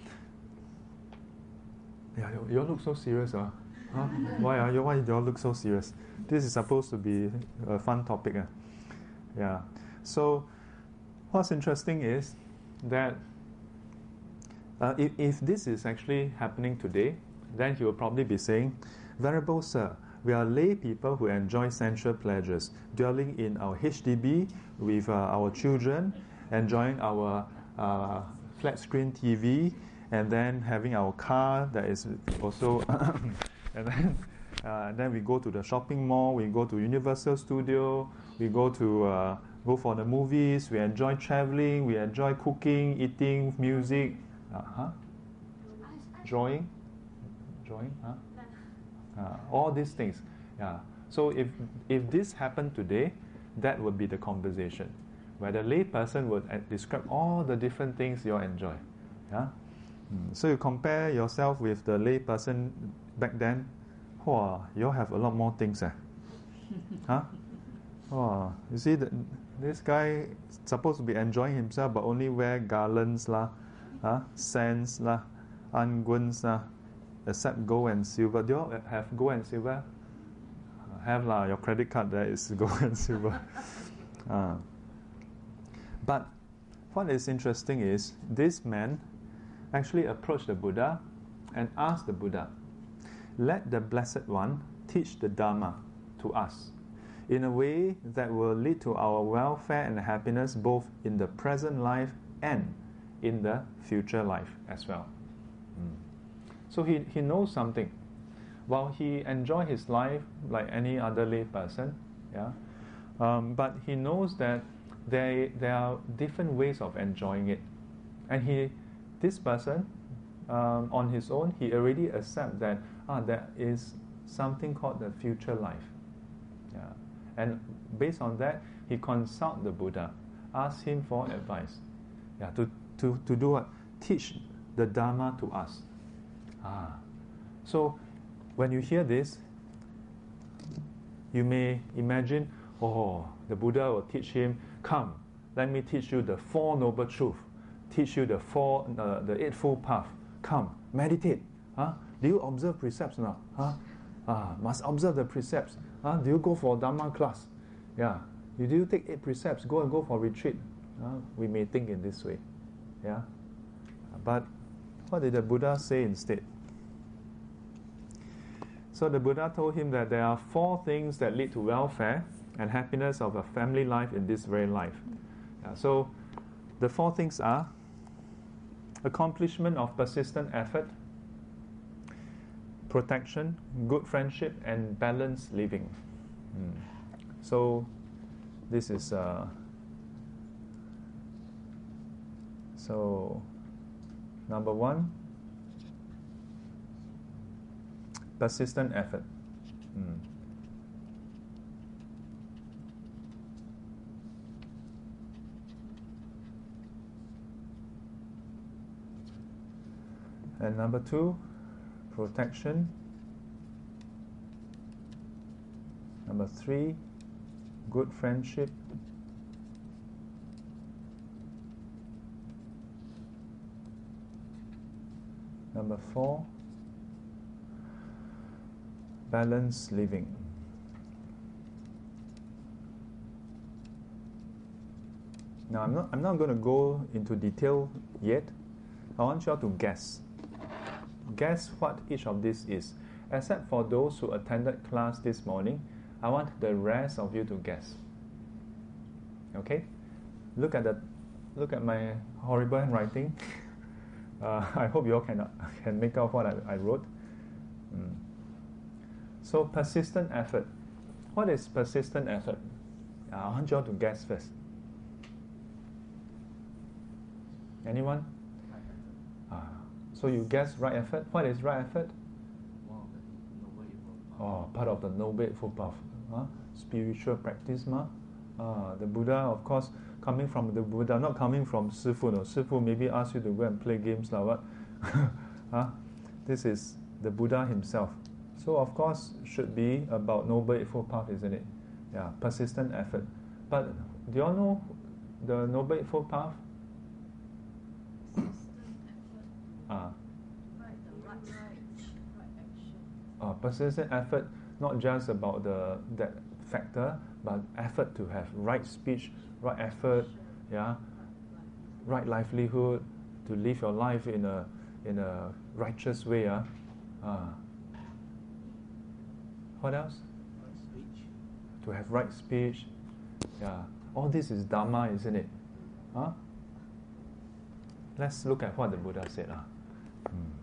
Yeah, you, you all look so serious, uh. Huh? Why are you? Why do you all look so serious? This is supposed to be a fun topic, uh. Yeah. So, what's interesting is that uh, if, if this is actually happening today, then he will probably be saying, "Venerable Sir, we are lay people who enjoy sensual pleasures, dwelling in our H D B with uh, our children, enjoying our uh, flat screen T V, and then having our car that is also, and then uh, then we go to the shopping mall, we go to Universal Studio, we go to uh, go for the movies, we enjoy traveling, we enjoy cooking, eating, music, uh, huh? drawing, drawing, huh? Uh, all these things, yeah. So if if this happened today, that would be the conversation, where the lay person would uh, describe all the different things you enjoy, yeah. Mm. So you compare yourself with the lay person back then. Wow, you all have a lot more things, eh? Huh? Wow, you see that this guy supposed to be enjoying himself, but only wear garlands lah, huh? Scents lah, unguents lah. Except gold and silver. Do you all have gold and silver? Uh, have lah. Your credit card there is gold and silver. uh. But what is interesting is this man actually approached the Buddha and asked the Buddha, "Let the Blessed One teach the Dharma to us in a way that will lead to our welfare and happiness both in the present life and in the future life as well." Mm. So he, he knows something. While he enjoys his life like any other lay person, yeah, um, but he knows that there, there are different ways of enjoying it. And he, this person, um, on his own, he already accepts that ah, there is something called the future life. Yeah. And based on that, he consults the Buddha, asks him for advice. Yeah, to, to, to do what? Teach the Dharma to us. Ah, so when you hear this, you may imagine, oh, the Buddha will teach him, come, let me teach you the Four Noble Truths, teach you the four, uh, the Eightfold Path. Come, meditate. Huh? Do you observe precepts now? Huh? Ah, must observe the precepts. Huh? Do you go for Dharma class? Yeah. Do you take eight precepts? Go and go for retreat. Uh, we may think in this way. Yeah. But what did the Buddha say instead? So the Buddha told him that there are four things that lead to welfare and happiness of a family life in this very life. Yeah, so the four things are accomplishment of persistent effort, protection, good friendship, and balanced living. Mm. So this is uh, so number one, persistent effort. Mm. And number two, protection. Number three, good friendship. Number four, balanced living. Now I'm not I'm not going to go into detail yet. I want you all to guess. Guess what each of these is. Except for those who attended class this morning, I want the rest of you to guess. Okay? Look at the look at my horrible handwriting. uh, I hope you all can can make out what I, I wrote. Mm. So persistent effort. What is persistent effort? Uh, I want you all to guess first. Anyone? Uh, so you guess right effort. What is right effort? Oh, part of the Noble Eightfold Path. Huh? Spiritual practice, ma. Uh, the Buddha, of course, coming from the Buddha, not coming from Sifu. No, Sifu maybe ask you to go and play games, like what? huh? This is the Buddha himself. So, of course, should be about Noble Eightfold Path, isn't it? Yeah, persistent effort. But do you all know the Noble Eightfold Path? Persistent effort. Ah. Right, the right, right, right action. Uh, persistent effort, not just about the that factor, but effort to have right speech, right effort, yeah, right livelihood, to live your life in a in a righteous way. Yeah. Uh. What else? Right speech. To have right speech. Yeah. All this is Dharma, isn't it? Huh? Let's look at what the Buddha said. Uh. Hmm.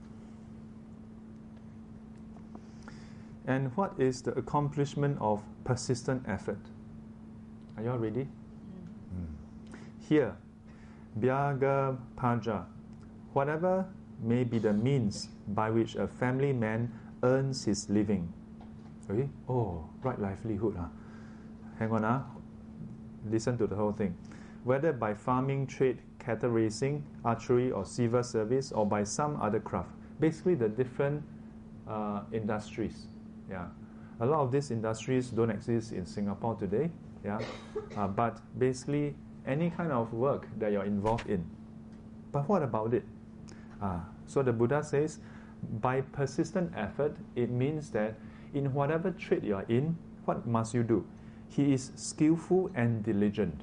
And what is the accomplishment of persistent effort? Are you all ready? Mm. Mm. Here, Bhyaga Paja, whatever may be the means by which a family man earns his living. Okay? Oh, right livelihood. Huh? Hang on. Huh? Listen to the whole thing. Whether by farming, trade, cattle raising, archery, or civil service, or by some other craft. Basically, the different uh, industries. Yeah, a lot of these industries don't exist in Singapore today. Yeah, uh, but basically any kind of work that you're involved in. But what about it? Uh, so the Buddha says, by persistent effort, it means that in whatever trade you are in, what must you do? He is skillful and diligent.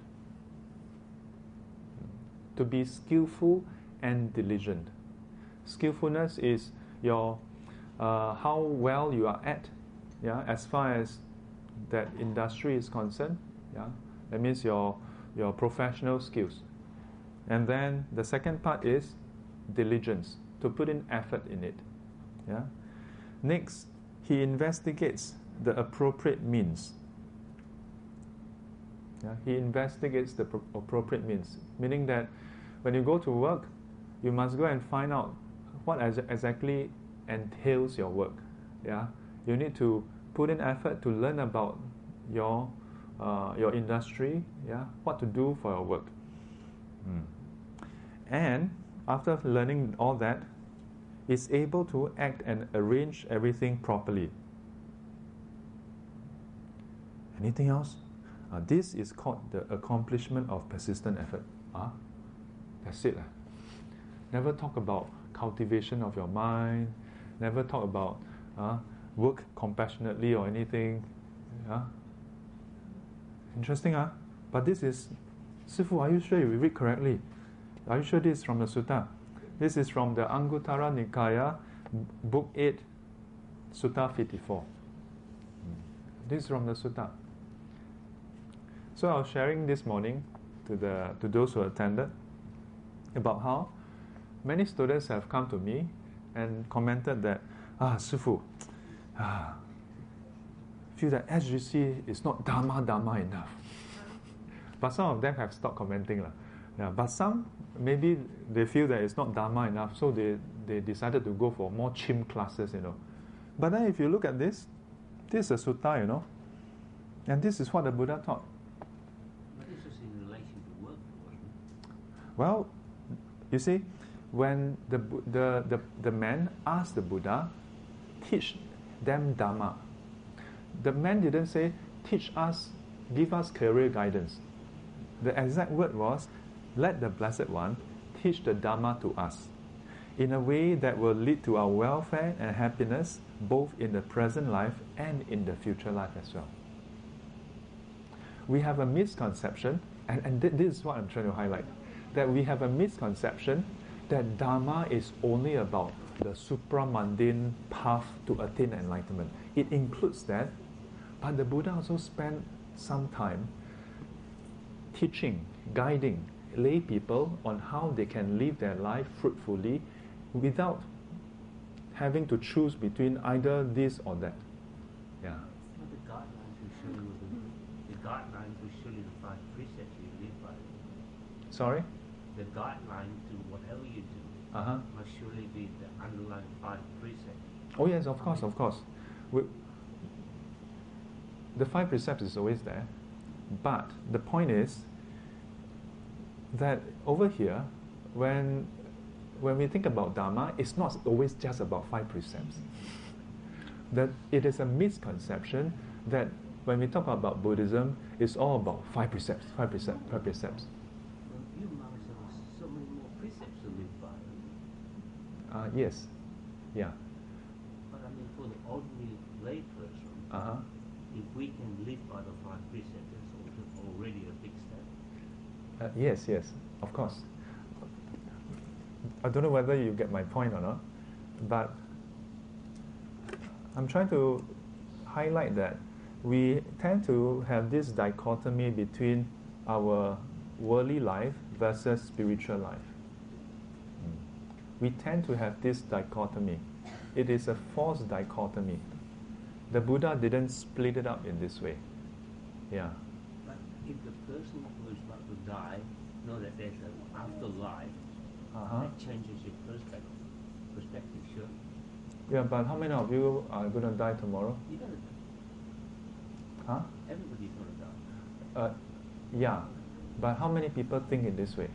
To be skillful and diligent. Skillfulness is your uh, how well you are at, yeah, as far as that industry is concerned. Yeah, that means your your professional skills. And then the second part is diligence, to put in effort in it. Yeah. Next, he investigates the appropriate means. Yeah, he investigates the pro- appropriate means, meaning that when you go to work, you must go and find out what ex- exactly entails your work. Yeah, you need to put in effort to learn about your uh, your industry. Yeah, what to do for your work. Mm. And after learning all that, is able to act and arrange everything properly. Anything else? Uh, this is called the accomplishment of persistent effort. Ah, that's it. Uh. Never talk about cultivation of your mind. Never talk about uh, work compassionately or anything. Yeah. Interesting, huh? But this is, Sifu, are you sure you read correctly? Are you sure this is from the Sutta? This is from the Anguttara Nikaya, Book eight, Sutta fifty-four. This is from the Sutta. So I was sharing this morning to the to those who attended. about how many students have come to me and commented that, ah, Sifu, ah, feel that S G C is not Dharma Dharma enough. But some of them have stopped commenting. La. Yeah, but some, maybe they feel that it's not Dharma enough, so they, they decided to go for more chim classes, you know. But then if you look at this, this is a sutta, you know, and this is what the Buddha taught. But this is in relation to work, wasn't it? Well, you see, when the, the, the, the man asked the Buddha, teach them Dhamma, the man didn't say, teach us, give us career guidance. The exact word was, let the Blessed One teach the Dhamma to us in a way that will lead to our welfare and happiness both in the present life and in the future life as well. We have a misconception, and, and th- this is what I'm trying to highlight, that we have a misconception that Dharma is only about the supramundane path to attain enlightenment. It includes that, but the Buddha also spent some time teaching, guiding lay people on how they can live their life fruitfully without having to choose between either this or that. Yeah. But the guidelines will show you the, the guidelines will show you the five precepts you live by. Sorry? The guideline to whatever you do Uh-huh. must surely be the underlying five precepts. Oh yes, of course, of course. We, the five precepts is always there, but the point is that over here, when when we think about Dharma, it's not always just about five precepts. That it is a misconception that when we talk about Buddhism, it's all about five precepts, five precepts, five precepts. Well, you monks have so many more precepts to live by. Uh, yes, yeah. But I mean, for the ordinary lay person, Uh-huh. if we can live by the five precepts, that's also already a big step. Uh, yes, yes, of course. I don't know whether you get my point or not, but I'm trying to highlight that we tend to have this dichotomy between our worldly life versus spiritual life. Mm. We tend to have this dichotomy. It is a false dichotomy. The Buddha didn't split it up in this way. Yeah. But if the person who is about to die know that there's an afterlife, Uh-huh. that changes your perspective. Perspective, sure. Yeah, but how many of you are going to die tomorrow? You're gonna, Huh? everybody's gonna die. Uh, yeah, but how many people think in this way?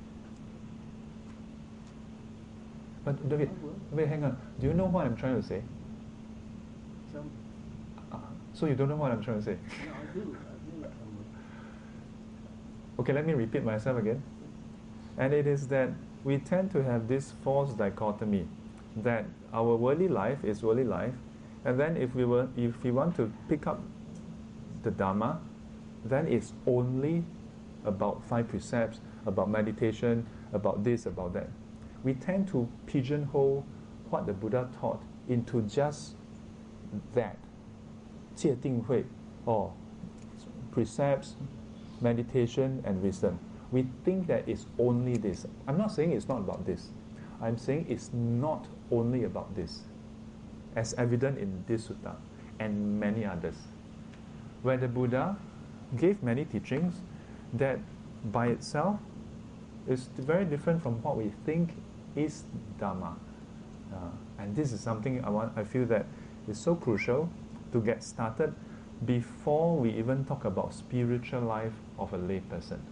But wait, wait, hang on. Do you know what I'm trying to say? Some, Uh, so you don't know what I'm trying to say? no, I do. I do. Um, Okay, let me repeat myself again. And it is that we tend to have this false dichotomy that our worldly life is worldly life, and then if we were, if we want to pick up the Dhamma, then it's only about five precepts, about meditation, about this, about that. We tend to pigeonhole what the Buddha taught into just that, 戒定慧, or precepts, meditation, and wisdom. We think that it's only this. I'm not saying it's not about this. I'm saying it's not only about this, as evident in this sutta and many others, where the Buddha gave many teachings that by itself is very different from what we think is Dhamma. Uh, and this is something I want. I feel that is so crucial to get started before we even talk about spiritual life of a lay person.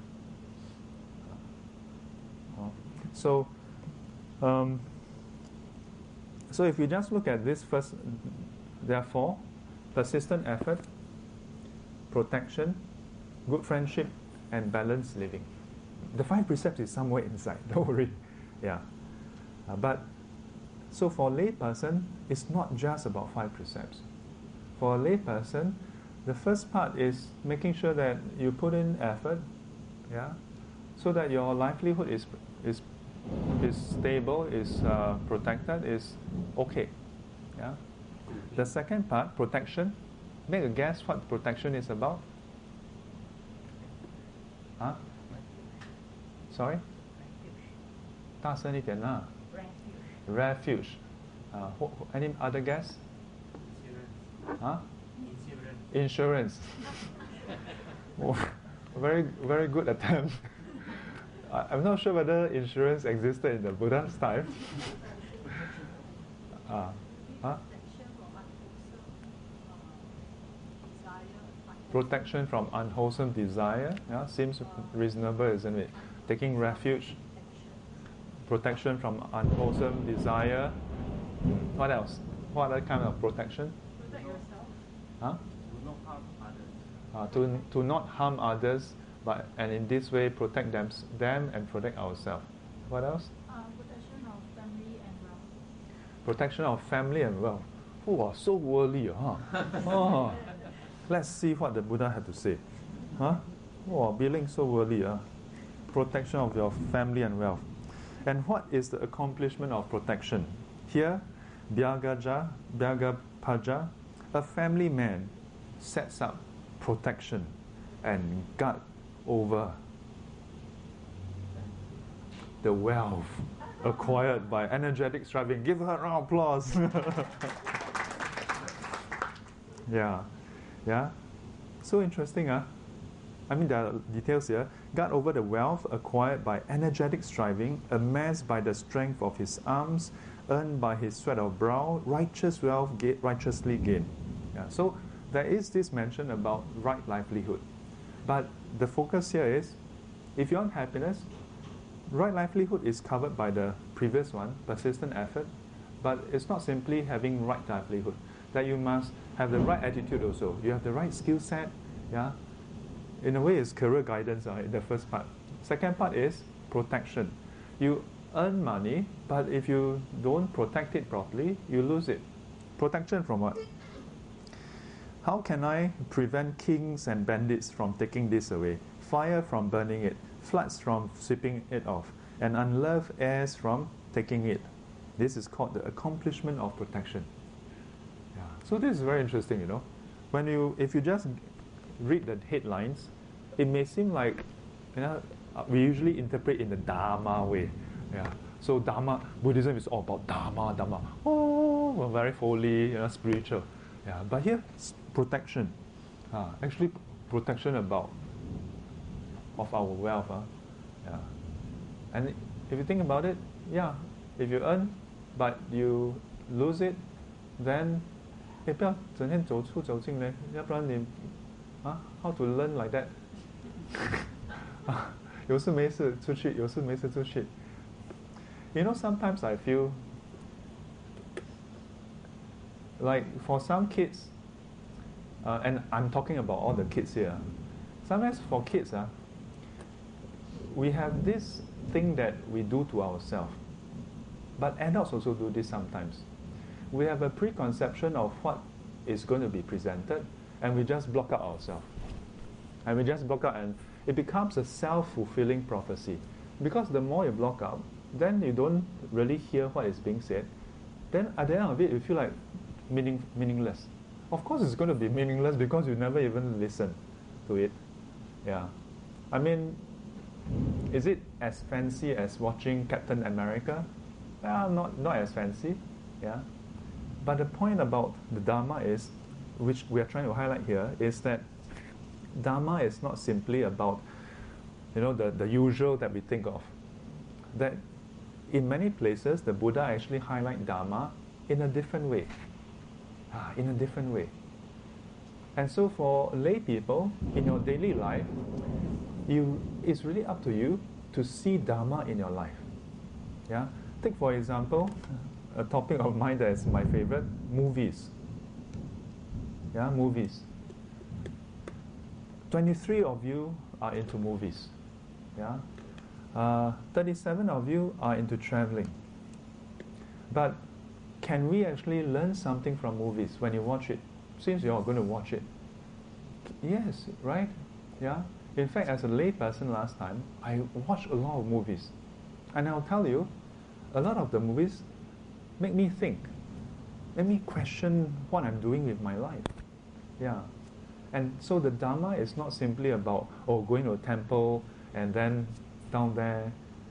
So, um, so if we just look at this first, therefore, persistent effort, protection, good friendship, and balanced living. The five precepts is somewhere inside. Don't worry, yeah. Uh, but so for a lay person, it's not just about five precepts. For a lay person, the first part is making sure that you put in effort, yeah, so that your livelihood is is is stable, is uh, protected, is okay. Yeah. The second part, protection. Make a guess what protection is about. Huh? Sorry? 大声一点啦。 Refuge. Refuge. Uh, who, who- any other guess? Insurance. Huh? Insurance. Insurance. Oh, very, very good attempt. I, I'm not sure whether insurance existed in the Buddha's time. uh, huh? Protection from unwholesome desire. Yeah, seems reasonable, isn't it? Taking refuge. Protection from unwholesome desire. What else? What other kind of protection? Protect yourself. Huh? Do not harm others. Uh, to, to not harm others, but and in this way protect them, them and protect ourselves. What else? Uh, protection of family and wealth. Protection of family and wealth. Oh, so worldly, huh? Oh, let's see what the Buddha had to say. Huh? Oh, being so worldly, huh? Protection of your family and wealth. And what is the accomplishment of protection? Here, Bhyagaja, Bhyagapaja, a family man sets up protection and guard over the wealth acquired by energetic striving. Give her a round of applause. yeah, yeah. So interesting, huh? I mean, there are details here. Guard over the wealth acquired by energetic striving, amassed by the strength of his arms, earned by his sweat of brow, righteous wealth ga- righteously gained. Yeah. So there is this mention about right livelihood. But the focus here is, if you want happiness, right livelihood is covered by the previous one, persistent effort, but it's not simply having right livelihood. That you must have the right attitude also. You have the right skill set, yeah. In a way, it's career guidance, uh, in the first part. Second part is protection. You earn money, but if you don't protect it properly, you lose it. Protection from what? How can I prevent kings and bandits from taking this away? Fire from burning it, floods from sweeping it off, and unloved heirs from taking it. This is called the accomplishment of protection. Yeah. So this is very interesting, you know. When you, if you just read the headlines, it may seem like, you know, we usually interpret in the Dharma way. Yeah. So Dharma, Buddhism is all about Dharma, Dharma. Oh, we're very holy, you know, spiritual. Yeah. But here, it's protection. Ah, actually, protection about of our wealth. Huh? Yeah. And if you think about it, yeah, if you earn, but you lose it, then 你不要整天走出走进来，要不然你啊 how to learn like that 有事没事出去，有事没事出去。You know, sometimes I feel like for some kids, uh, and I'm talking about all the kids here, sometimes for kids, uh, we have this thing that we do to ourselves. But adults also do this sometimes. We have a preconception of what is going to be presented, and we just block out ourselves. And we just block out, and it becomes a self-fulfilling prophecy. Because the more you block out, then you don't really hear what is being said. Then at the end of it, you feel like meaning, meaningless. Of course it's going to be meaningless because you never even listen to it. Yeah. I mean, is it as fancy as watching Captain America? Well, not, not as fancy. Yeah. But the point about the Dharma is, which we are trying to highlight here, is that Dharma is not simply about, you know, the, the usual that we think of. That in many places, the Buddha actually highlight Dharma in a different way. Ah, in a different way. And so for lay people, in your daily life, you, it's really up to you to see Dharma in your life. Yeah? Take for example, a topic of mine that is my favorite, movies. Yeah, movies. twenty-three of you are into movies. Yeah? Uh, thirty-seven of you are into traveling. But can we actually learn something from movies when you watch it? Since you're going to watch it. Yes, right? Yeah? In fact, as a lay person last time, I watched a lot of movies. And I'll tell you, a lot of the movies make me think. Make me question what I'm doing with my life. Yeah. And so the Dharma is not simply about, oh, going to a temple and then down there,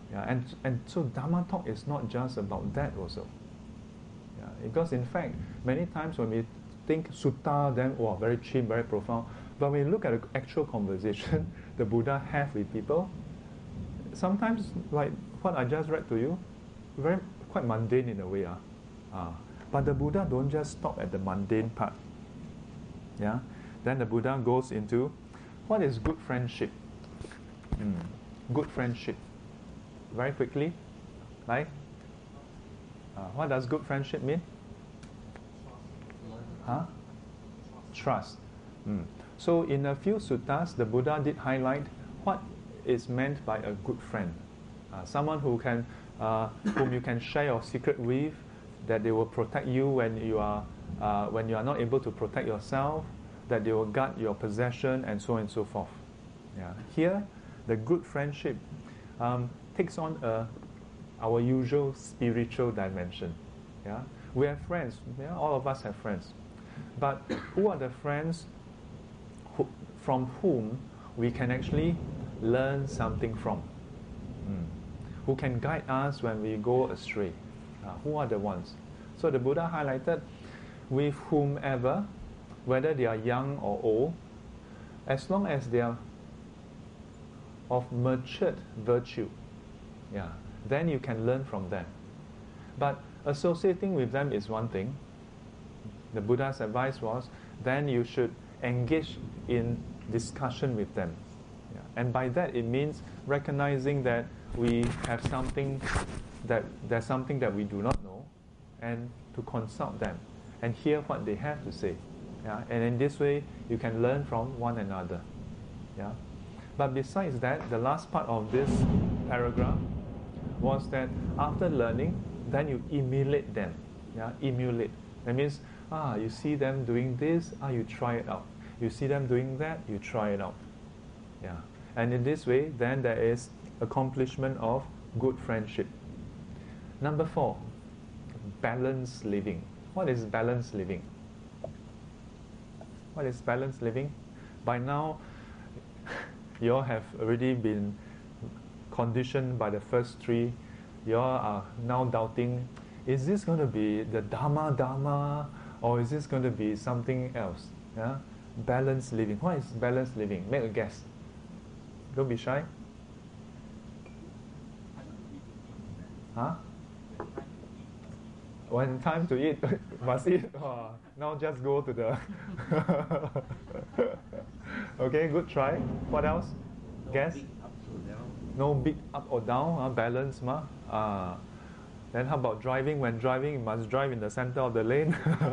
Yeah, and, and so Dharma talk is not just about that also. Yeah, because in fact, many times when we think sutta, then wow, very cheap, very profound. But when you look at the actual conversation the Buddha have with people, sometimes like what I just read to you, very quite mundane in a way. Uh. Uh, but the Buddha don't just stop at the mundane part. Yeah? Then the Buddha goes into what is good friendship. Mm. Good friendship. Very quickly, like, uh, what does good friendship mean? Huh? Trust. Mm. So in a few suttas, the Buddha did highlight what is meant by a good friend. Uh, someone who can, uh, whom you can share your secret with, that they will protect you when you are, uh, when you are not able to protect yourself, that they will guard your possession, and so on and so forth. Yeah. Here, the good friendship um, takes on a, our usual spiritual dimension. Yeah? We have friends. Yeah? All of us have friends. But who are the friends who, from whom we can actually learn something from? Mm. Who can guide us when we go astray? Uh, who are the ones? So the Buddha highlighted, with whomever, whether they are young or old, as long as they are of matured virtue, yeah, then you can learn from them. But associating with them is one thing. The Buddha's advice was, then you should engage in discussion with them. Yeah. And by that it means recognizing that we have something, that there's something that we do not know, and to consult them and hear what they have to say. Yeah? And in this way you can learn from one another. Yeah? But besides that, the last part of this paragraph was that after learning, then you emulate them. Yeah? Emulate. That means, ah, you see them doing this, ah, you try it out. You see them doing that, you try it out. Yeah. And in this way, then there is accomplishment of good friendship. Number four, balanced living. What is balanced living? What is balanced living? By now, you all have already been conditioned by the first three. You all are now doubting, is this going to be the Dharma Dharma, or is this going to be something else? Yeah? Balanced living. What is balanced living? Make a guess. Don't be shy. Huh? When time to eat, must eat. Oh, now just go to the... Okay, good try. What else? No Guess? big ups or down. No big up or down, uh, balance ma. Uh, then how about driving? When driving, you must drive in the center of the lane.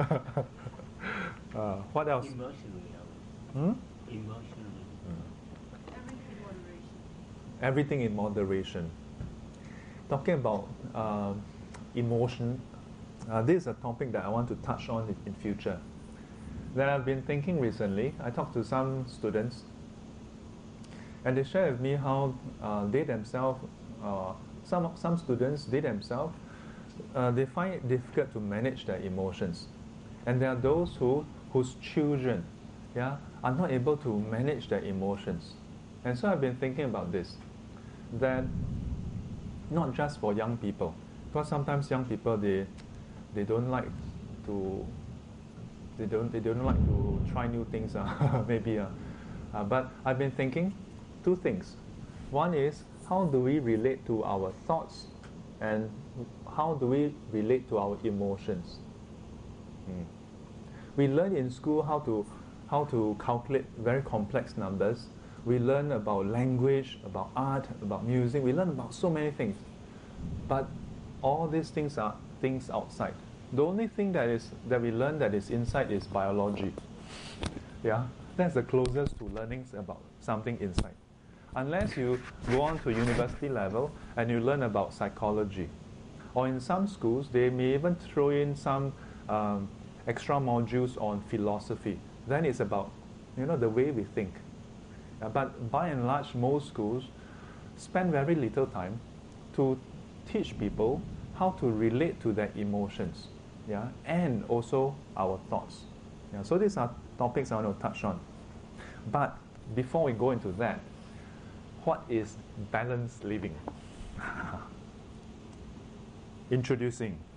uh, what else? Emotionally, I Hmm? would- emotionally. Everything in moderation. Everything in moderation. Talking about uh, emotion, uh, this is a topic that I want to touch on in, in future. That I've been thinking recently. I talked to some students, and they share with me how uh, they themselves, uh, some some students, they themselves, uh, they find it difficult to manage their emotions, and there are those who whose children, yeah, are not able to manage their emotions. And so I've been thinking about this, that not just for young people, because sometimes young people they they don't like to they don't they don't like to try new things, uh, maybe. Uh. Uh, but I've been thinking two things. One is, how do we relate to our thoughts, and how do we relate to our emotions? Mm. We learn in school how to how to calculate very complex numbers. We learn about language, about art, about music. We learn about so many things. But all these things are things outside. The only thing that is that we learn that is inside is biology. Yeah, that's the closest to learnings about something inside. Unless you go on to university level and you learn about psychology, or in some schools they may even throw in some um, extra modules on philosophy. Then it's about, you know, the way we think. Uh, but by and large, most schools spend very little time to teach people how to relate to their emotions, yeah, and also our thoughts. Yeah, so these are topics I want to touch on. But before we go into that, what is balanced living? Introducing.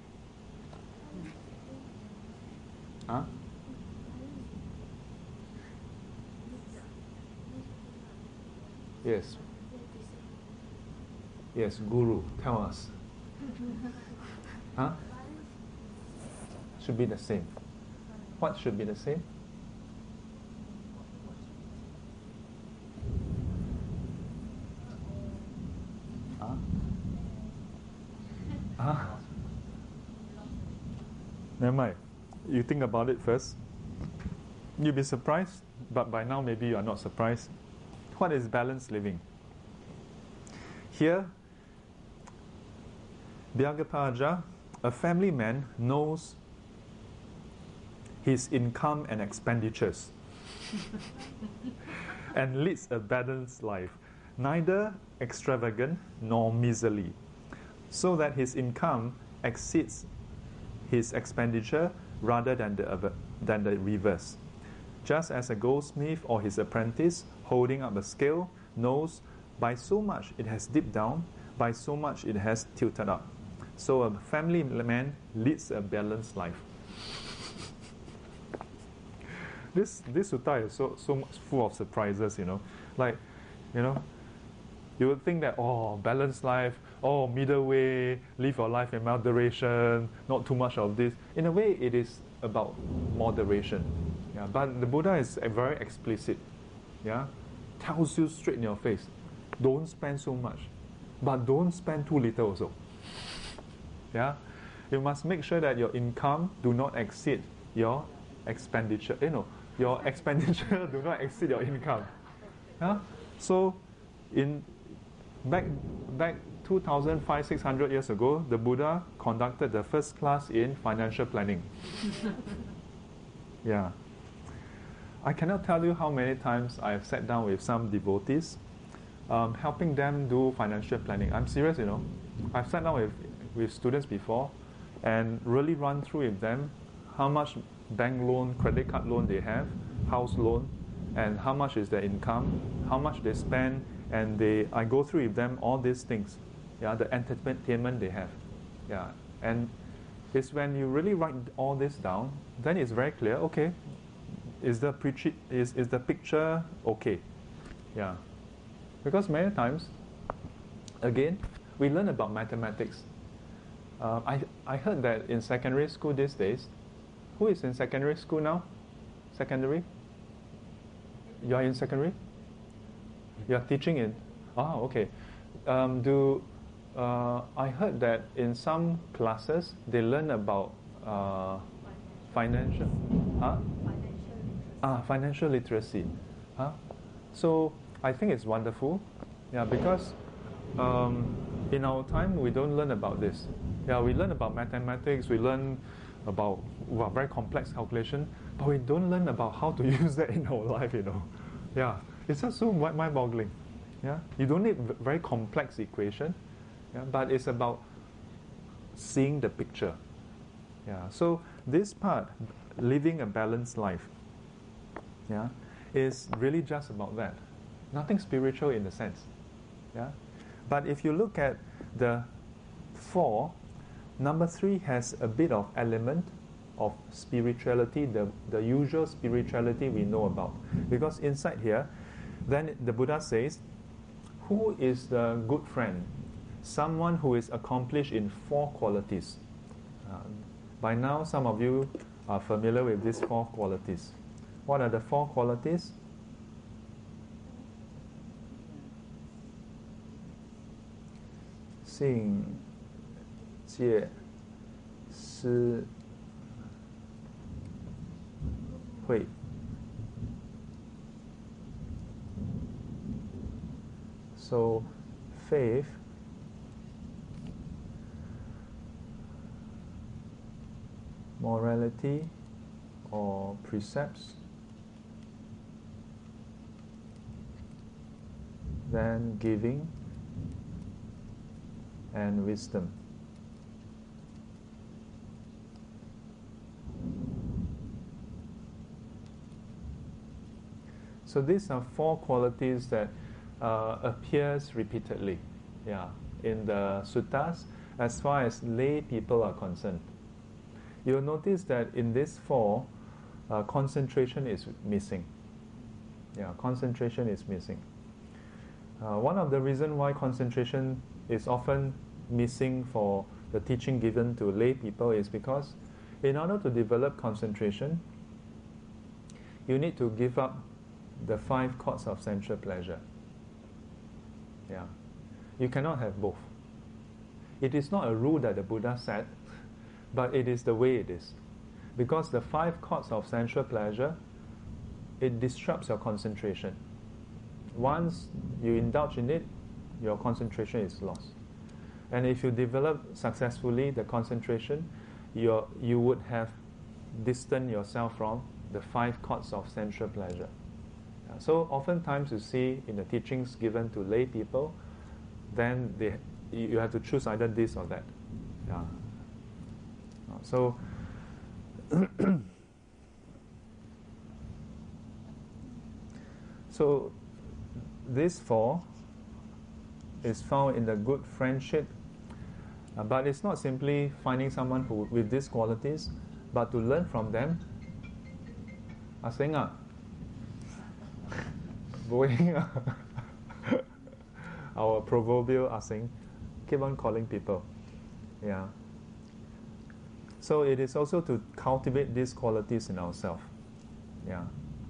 Huh? Yes. Yes, Guru, tell us. Huh? Should be the same. What should be the same? Huh? Huh? Never mind. You think about it first. You'll be surprised, but by now maybe you are not surprised. What is balanced living? Here, Byagataraja, a family man, knows his income and expenditures and leads a balanced life, neither extravagant nor miserly, so that his income exceeds his expenditure rather than the, than the reverse. Just as a goldsmith or his apprentice holding up a scale knows by so much it has dipped down, by so much it has tilted up. So a family man leads a balanced life. This this sutta is so so much full of surprises, you know. Like, you know, you would think that, oh, balanced life, oh, middle way, live your life in moderation, not too much of this. In a way, it is about moderation. Yeah, but the Buddha is uh, very explicit. Yeah, tells you straight in your face, don't spend so much, but don't spend too little also. Yeah, you must make sure that your income do not exceed your expenditure. You know, your expenditure do not exceed your income. Yeah, so in back back two thousand five six hundred years ago, the Buddha conducted the first class in financial planning. Yeah. I cannot tell you how many times I have sat down with some devotees, um, helping them do financial planning. I'm serious, you know. I've sat down with, with students before and really run through with them how much bank loan, credit card loan they have, house loan, and how much is their income, how much they spend, and they I go through with them all these things. Yeah, the entertainment they have. Yeah, and it's when you really write all this down, then it's very clear. Okay, is the preach is is the picture okay? Yeah, because many times, again, we learn about mathematics. Uh, I I heard that in secondary school these days, who is in secondary school now? Secondary? You are in secondary? You are teaching in? Oh, okay. Um, do uh, I heard that in some classes they learn about uh, financial, huh? Ah, financial literacy, huh? So I think it's wonderful, yeah, because um, in our time we don't learn about this. Yeah, we learn about mathematics, we learn about well, very complex calculation, but we don't learn about how to use that in our life, you know. Yeah, it's just so mind-boggling. Yeah, you don't need very complex equation, yeah, but it's about seeing the picture. Yeah, so this part, living a balanced life, yeah, is really just about that. Nothing spiritual in the sense. Yeah, but if you look at the four, number three has a bit of element of spirituality, the, the usual spirituality we know about. Because inside here, then the Buddha says, who is the good friend? Someone who is accomplished in four qualities. Uh, by now, some of you are familiar with these four qualities. What are the four qualities? Xing, Jie, Si, Hui. So, faith, morality or precepts, then giving and wisdom. So these are four qualities that uh, appears repeatedly. Yeah, in the suttas as far as lay people are concerned. You'll notice that in this four, uh, concentration is missing. Yeah, concentration is missing. Uh, one of the reasons why concentration is often missing for the teaching given to lay people is because in order to develop concentration, you need to give up the five chords of sensual pleasure. Yeah, you cannot have both. It is not a rule that the Buddha said, but it is the way it is. Because the five chords of sensual pleasure, it disrupts your concentration. Once you indulge in it, your concentration is lost. And if you develop successfully the concentration, you're, you would have distanced yourself from the five chords of sensual pleasure. Yeah, so oftentimes you see in the teachings given to lay people, then they, you have to choose either this or that. Yeah. So, so this four is found in the good friendship, uh, but it's not simply finding someone who with these qualities, but to learn from them. Asing ah, going our proverbial asing, keep on calling people, yeah. So it is also to cultivate these qualities in ourselves. Yeah.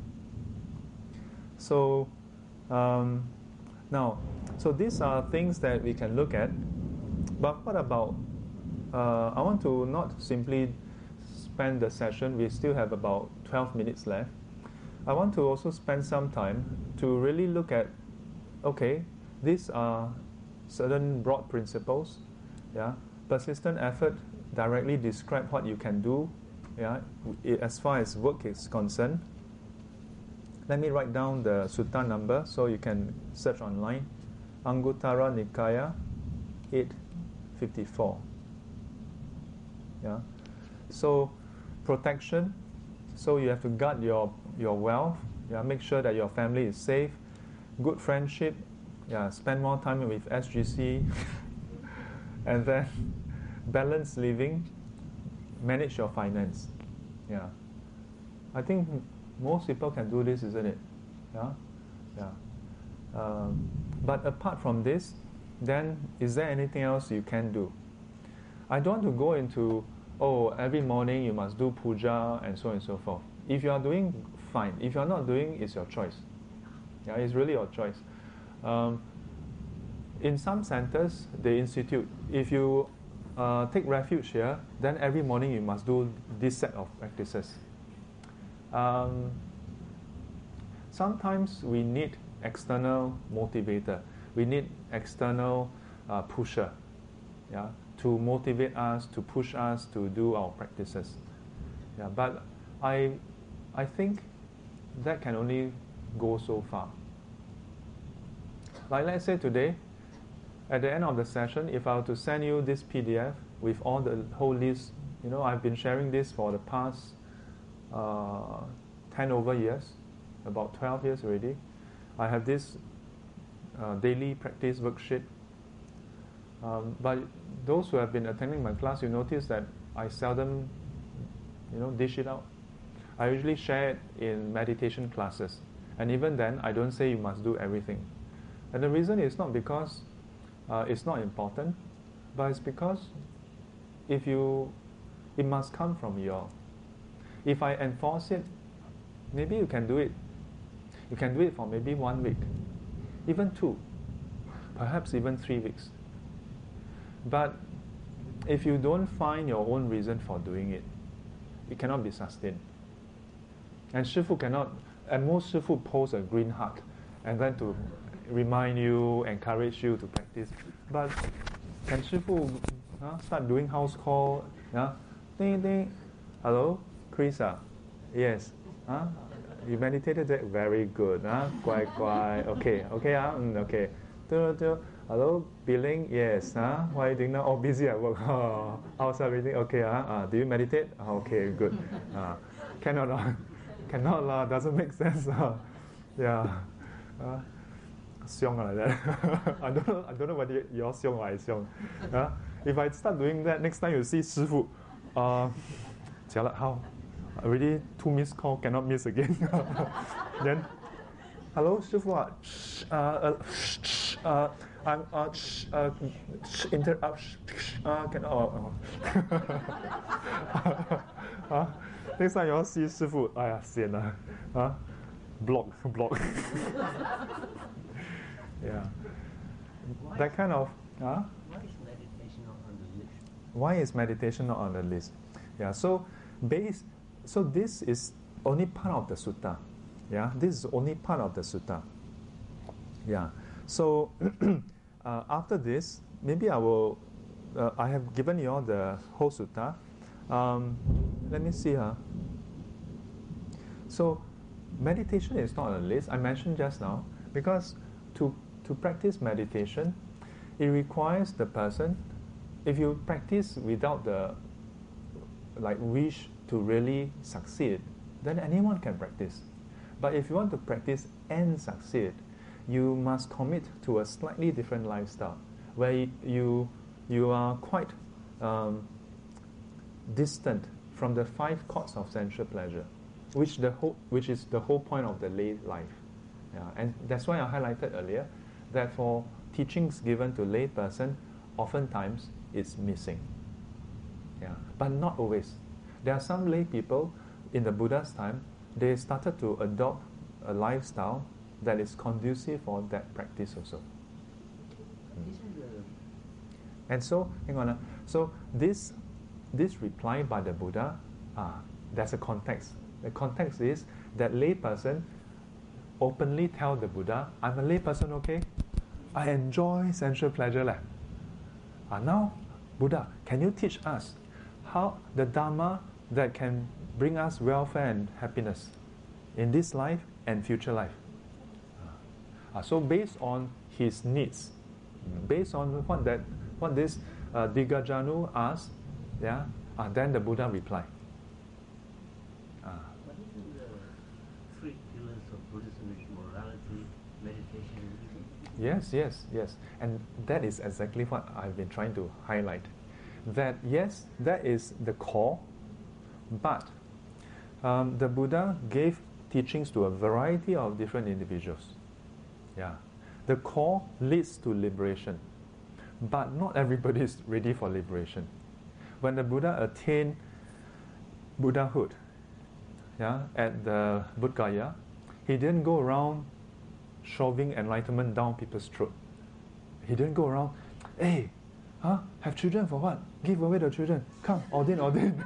So um, now, so these are things that we can look at. But what about? Uh, I want to not simply spend the session. We still have about twelve minutes left. I want to also spend some time to really look at. Okay, these are certain broad principles. Yeah, persistent effort directly describe what you can do, yeah, as far as work is concerned. Let me write down the sutta number so you can search online. Anguttara Nikaya eight fifty-four. Yeah. So protection. So you have to guard your your wealth. Yeah. Make sure that your family is safe. Good friendship. Yeah. Spend more time with S G C. And then balanced living, manage your finance. Yeah. I think most people can do this, isn't it? Yeah? Yeah. Um, but apart from this, then is there anything else you can do? I don't want to go into, oh, every morning you must do puja and so on and so forth. If you are doing, fine. If you are not doing, it's your choice. Yeah, it's really your choice. Um, in some centers, they institute, if you uh, take refuge here, then every morning you must do this set of practices. Um, sometimes we need external motivator. We need external uh, pusher, yeah, to motivate us, to push us to do our practices. Yeah, but I, I think that can only go so far. Like let's say today, at the end of the session, if I were to send you this P D F with all the whole list, you know, I've been sharing this for the past uh, ten over years, about twelve years already. I have this uh, daily practice worksheet. Um, but those who have been attending my class, you notice that I seldom, you know, dish it out. I usually share it in meditation classes. And even then, I don't say you must do everything. And the reason is not because uh, it's not important, but it's because if you, it must come from you. If I enforce it, maybe you can do it. You can do it for maybe one week, even two, perhaps even three weeks. But if you don't find your own reason for doing it, it cannot be sustained. And Shifu cannot, at most Shifu posts a green heart and then to remind you, encourage you to practice. But can Shifu uh, start doing house call? Uh, ding, ding. Hello, Chris? Uh? Yes. Uh? You meditated that? Very good. Uh? Guai, guai. Okay, okay. Uh? Mm, okay. Du, du. Hello, billing? Yes. Huh? Why are you doing now? Oh, busy at work. Oh, how's everything? Okay. Uh? Uh, do you meditate? Okay, good. Uh, cannot. Uh, cannot. Uh, doesn't make sense. Uh, yeah. Uh, xiong like that. I don't know. I don't know whether you're xiong or I xiong. Uh, if I start doing that, next time you see 师父, uh, jialat, how? Already two missed call, cannot miss again. Then, hello, 师父, uh, uh, uh, I'm uh, uh, inter uh, uh, can oh, oh. uh, next time you all see 师父, aya, sian lah. Uh, block, block. Yeah. Why That is- kind of. Uh, Why is meditation not on the list? why is meditation not on the list? Yeah. So, base. So this is only part of the sutta. Yeah. This is only part of the sutta. Yeah. So uh, after this, maybe I will. Uh, I have given you all the whole sutta. Um, let me see. Huh? So meditation is not on the list. I mentioned just now because to to practice meditation, it requires the person. If you practice without the like wish to really succeed, then anyone can practice. But if you want to practice and succeed, you must commit to a slightly different lifestyle, where you you are quite um, distant from the five courts of sensual pleasure, which the whole which is the whole point of the lay life. Yeah, and that's why I highlighted earlier that for teachings given to lay person, oftentimes it's missing. Yeah, but not always. There are some lay people in the Buddha's time, they started to adopt a lifestyle that is conducive for that practice also. Isn't the And so, hang on. Uh, so this this reply by the Buddha, ah, there's a context. The context is that lay person openly tell the Buddha, I'm a lay person, okay? I enjoy sensual pleasure. Leh. Ah, now, Buddha, can you teach us how the Dharma that can bring us welfare and happiness in this life and future life? Ah, so based on his needs, based on what that what this uh, Digajanu asked, yeah, uh, then the Buddha replied. Uh, what isn't the three pillars of Buddhism is morality, meditation, and reason? yes, yes, yes, and that is exactly what I've been trying to highlight. That yes, that is the core, but um, the Buddha gave teachings to a variety of different individuals. Yeah, the core leads to liberation. But not everybody is ready for liberation. When the Buddha attained Buddhahood, yeah, at the Bodh Gaya, he didn't go around shoving enlightenment down people's throat. He didn't go around, hey, huh, have children for what? Give away the children. Come, ordain, ordain.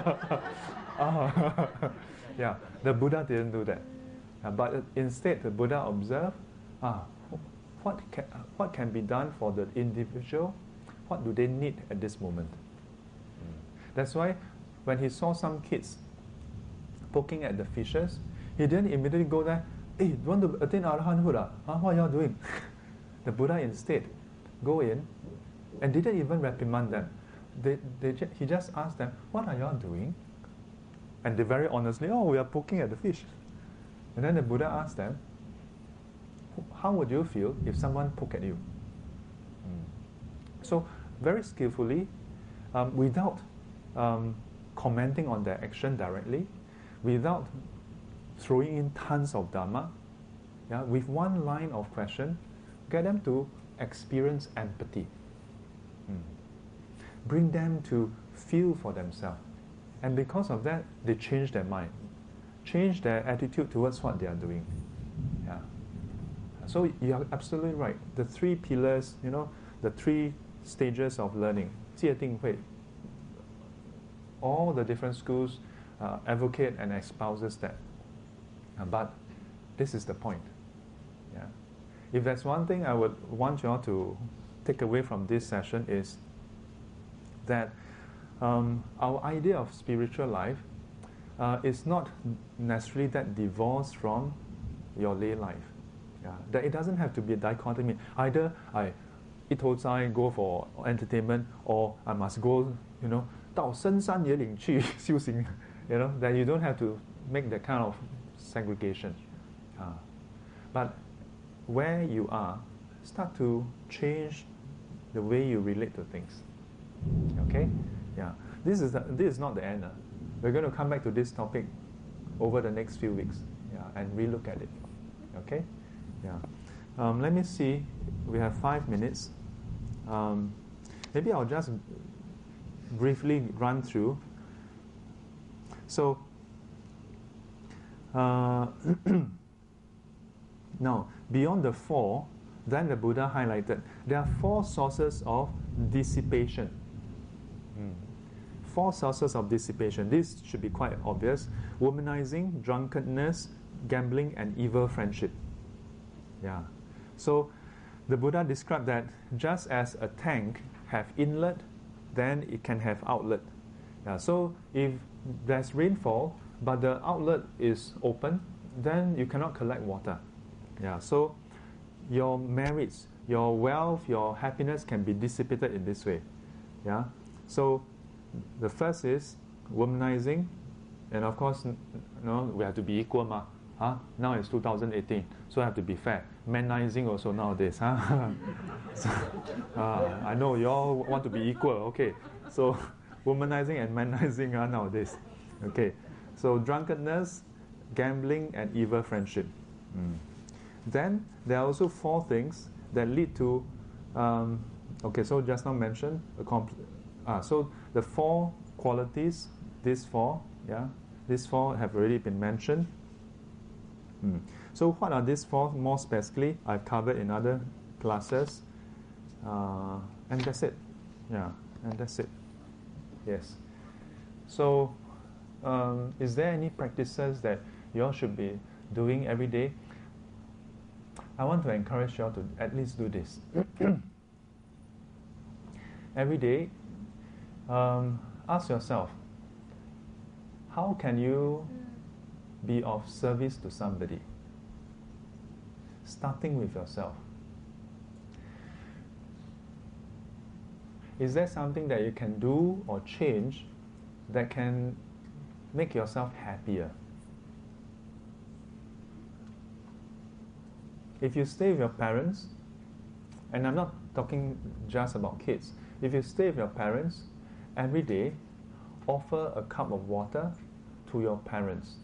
Ah, yeah, the Buddha didn't do that. Uh, but uh, instead, the Buddha observed, ah, What can, what can be done for the individual? What do they need at this moment? Mm. That's why when he saw some kids poking at the fishes, he didn't immediately go there, hey, you want to attain Arahanthood? Ah? Huh? What are you all doing? The Buddha instead go in and didn't even reprimand them. They, they, he just asked them, what are you all doing? And they very honestly, oh, we are poking at the fish. And then the Buddha asked them, how would you feel if someone poked at you? Mm. So, very skillfully, um, without um, commenting on their action directly, without throwing in tons of Dharma, yeah, with one line of question, get them to experience empathy. Mm. Bring them to feel for themselves. And because of that, they change their mind, change their attitude towards what they are doing. Yeah. So you are absolutely right. The three pillars, you know, the three stages of learning, 戒定慧, all the different schools uh, advocate and espouses that. Uh, but this is the point. Yeah. If there's one thing I would want you all to take away from this session is that um, our idea of spiritual life uh, is not necessarily that divorced from your lay life. Yeah, that it doesn't have to be a dichotomy. Either I 一头栽 go for entertainment, or I must go, you know, 到深山野岭去修行. You know, that you don't have to make that kind of segregation. Uh, but where you are, start to change the way you relate to things. Okay? Yeah. This is the, this is not the end. Uh. We're going to come back to this topic over the next few weeks. Yeah, and relook at it. Okay? Yeah. Um, let me see. We have five minutes. Um, maybe I'll just briefly run through. So, uh, now, beyond the four, then the Buddha highlighted, there are four sources of dissipation. Mm. Four sources of dissipation. This should be quite obvious. Womanizing, drunkenness, gambling, and evil friendship. Yeah. So, the Buddha described that just as a tank have inlet, then it can have outlet. Yeah. So, if there's rainfall, but the outlet is open, then you cannot collect water. Yeah. So, your merits, your wealth, your happiness can be dissipated in this way. Yeah. So, the first is womanizing, and of course, you know, we have to be equal, ma. Huh? Now it's two thousand eighteen, so I have to be fair. Manizing also nowadays, huh? so, uh, I know you all want to be equal. Okay, so womanizing and manizing are nowadays. Okay, so drunkenness, gambling, and evil friendship. Mm. Then there are also four things that lead to. Um, okay, so just now mentioned. A compl- ah, so the four qualities, these four, yeah, these four have already been mentioned. Mm. So what are these four more specifically? I've covered in other classes, uh, and that's it. Yeah, and that's it. Yes. So, um, is there any practices that you all should be doing every day? I want to encourage you all to at least do this. Every day, um, ask yourself, how can you be of service to somebody? Starting with yourself. Is there something that you can do or change that can make yourself happier? If you stay with your parents, and I'm not talking just about kids, if you stay with your parents, every day, offer a cup of water to your parents.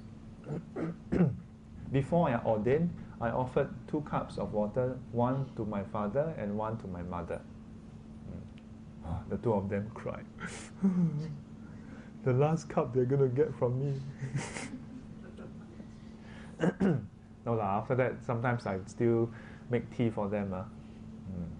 Before I ordained, I offered two cups of water, one to my father and one to my mother. Mm. The two of them cried. The last cup they're going to get from me. No, la, after that, sometimes I still make tea for them. Uh. Mm.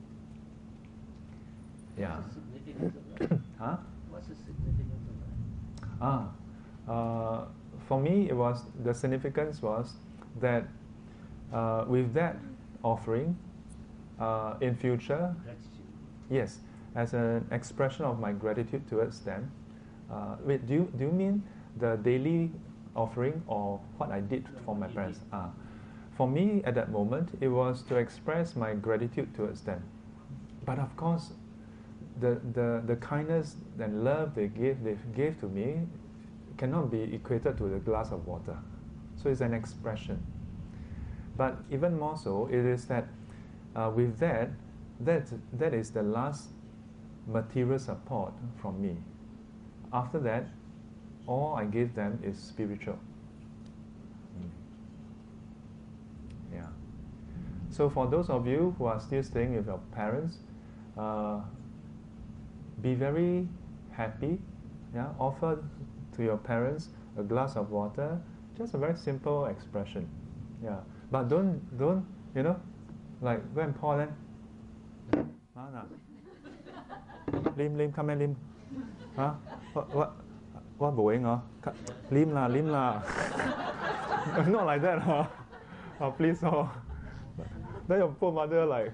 Yeah. What's the significance of that? Huh? What's the significance of that? Ah, uh, for me, it was the significance was that uh, with that offering, uh, in future, Gratitude. yes, as an expression of my gratitude towards them. Uh, wait, do you do you mean the daily offering or what I did for my parents? Ah, for me at that moment, it was to express my gratitude towards them. But of course, the the the kindness and love they gave they gave to me cannot be equated to the glass of water. So it's an expression. But even more so, it is that uh, with that, that, that is the last material support from me. After that, all I give them is spiritual. Mm. Yeah. So for those of you who are still staying with your parents, uh, be very happy. Yeah, offer to your parents a glass of water, just a very simple expression. Yeah, but don't don't you know, like go and pour them. Mana? Lim lim come and lim. Huh? What what what going on? Lim la lim la. Not like that, huh? Oh, please, oh. Then your poor mother like.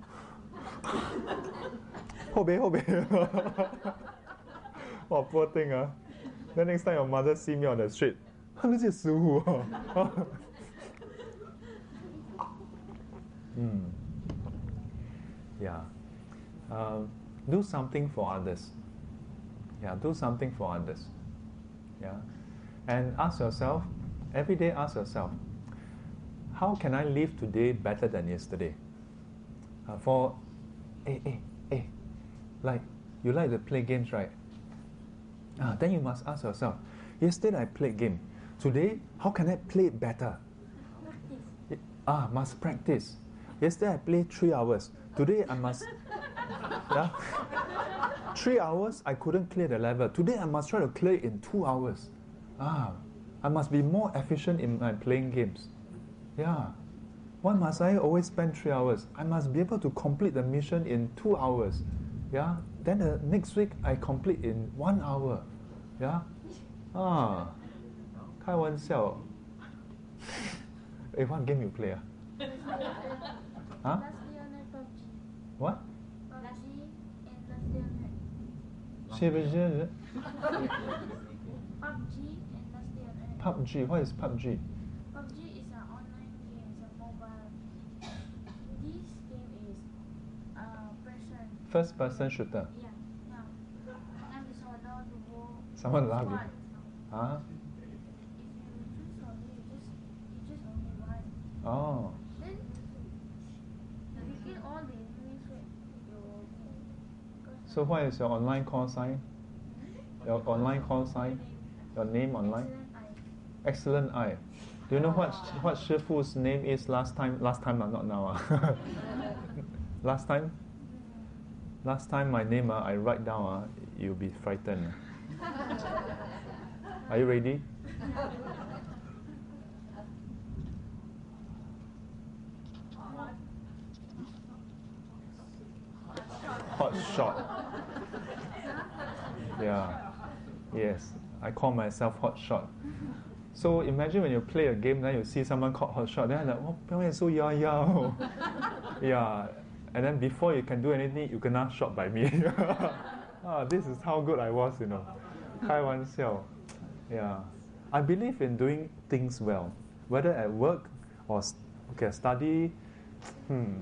Hobe hobe. Oh, poor thing, huh? Then next time your mother see me on the street, 那些食物哦。mm. Yeah. Um, do something for others. Yeah, do something for others. Yeah. And ask yourself, every day ask yourself, how can I live today better than yesterday? Uh, for, eh, eh, eh, like, you like to play games, right? Ah, then you must ask yourself, yesterday I played game. Today, how can I play it better? Practice. Ah, must practice. Yesterday I played three hours. Today I must... yeah? Three hours, I couldn't clear the level. Today I must try to clear it in two hours. Ah, I must be more efficient in my playing games. Yeah. Why must I always spend three hours? I must be able to complete the mission in two hours. Yeah. Then the next week I complete in one hour. Yeah. Ah. 开玩笑. Eh, what game you play? Ah? Huh? Last day on night P U B G. What? P U B G and last day on night. Shit, shit, shit. P U B G and last day on night. P U B G. What is P U B G? P U B G is an online game. It's a mobile. This game is uh person. First person shooter. Yeah. Now, I'm the soldier to go. Someone love you. squad. Huh? If you choose soldier, you just you just only one. Oh. Then you kill all the enemies with your. So what is your online call sign? Your online call sign? Your name online? Excellent eye. Excellent eye. Do you know what what Shifu's name is last time? Last time, uh, not now. Uh. Last time? Last time my name, uh, I write down, uh, you'll be frightened. Are you ready? Hot shot. Yeah. Yes. I call myself hot shot. So imagine when you play a game, then you see someone called hot shot, then I'm like, oh, why is so yao yao? Yeah. And then before you can do anything, you kena shot by me. Ah, this is how good I was, you know. 开玩笑. Yeah. I believe in doing things well, whether at work or okay, study. Hmm.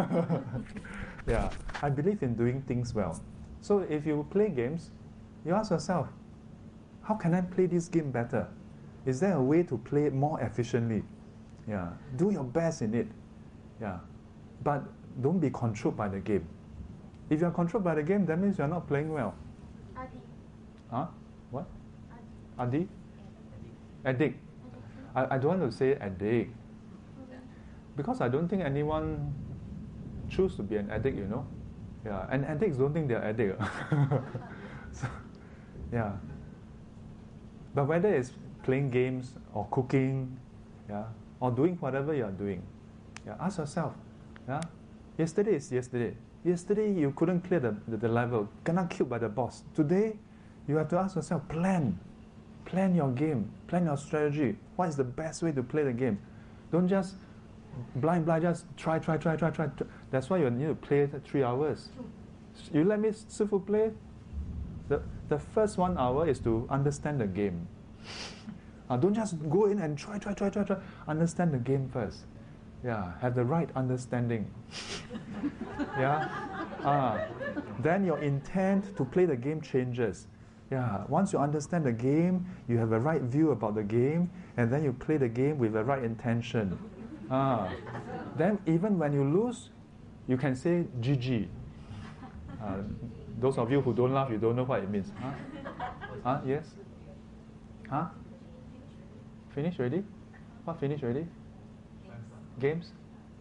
Yeah. I believe in doing things well. So if you play games, you ask yourself, how can I play this game better? Is there a way to play it more efficiently? Yeah. Do your best in it. Yeah. But don't be controlled by the game. If you're controlled by the game, that means you're not playing well. Adi. Huh? What? Adi. Adi? Addict. I, I don't want to say addict. Because I don't think anyone choose to be an addict, you know. Yeah. And addicts don't think they're addict. So, yeah. But whether it's playing games or cooking, yeah, or doing whatever you're doing, yeah, ask yourself, yeah, yesterday is yesterday. Yesterday you couldn't clear the, the, the level, kena killed by the boss. Today, you have to ask yourself, plan. Plan your game, plan your strategy. What is the best way to play the game? Don't just blind, blind, just try, try, try, try, try. That's why you need to play it three hours. You let me Sifu play. The, the first one hour is to understand the game. Uh, don't just go in and try, try, try, try, try. Understand the game first. Yeah, have the right understanding. Yeah. Ah, then your intent to play the game changes. Yeah. Once you understand the game, you have a right view about the game, and then you play the game with the right intention. Ah, then even when you lose, you can say G G. Uh, those of you who don't laugh, you don't know what it means. Huh? Huh? Yes? Huh? Finish already? What finish already? Games?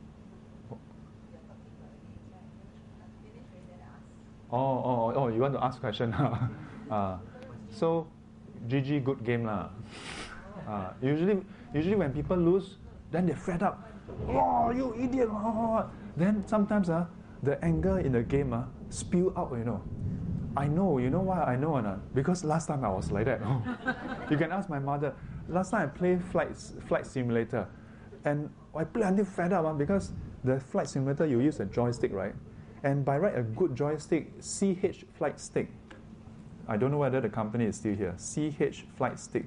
Oh, oh, oh, you want to ask question? uh, so, G G, good game lah. Uh, usually, usually when people lose, then they're fed up. Oh, you idiot! Then sometimes uh, the anger in the game uh, spill out, you know. I know, you know why I know or not? Because last time I was like that. You can ask my mother. Last time I played flight, flight simulator. And I play until fed up uh, because the flight simulator, you use a joystick, right? And by right, a good joystick, C H Flight Stick. I don't know whether the company is still here. C H Flight Stick.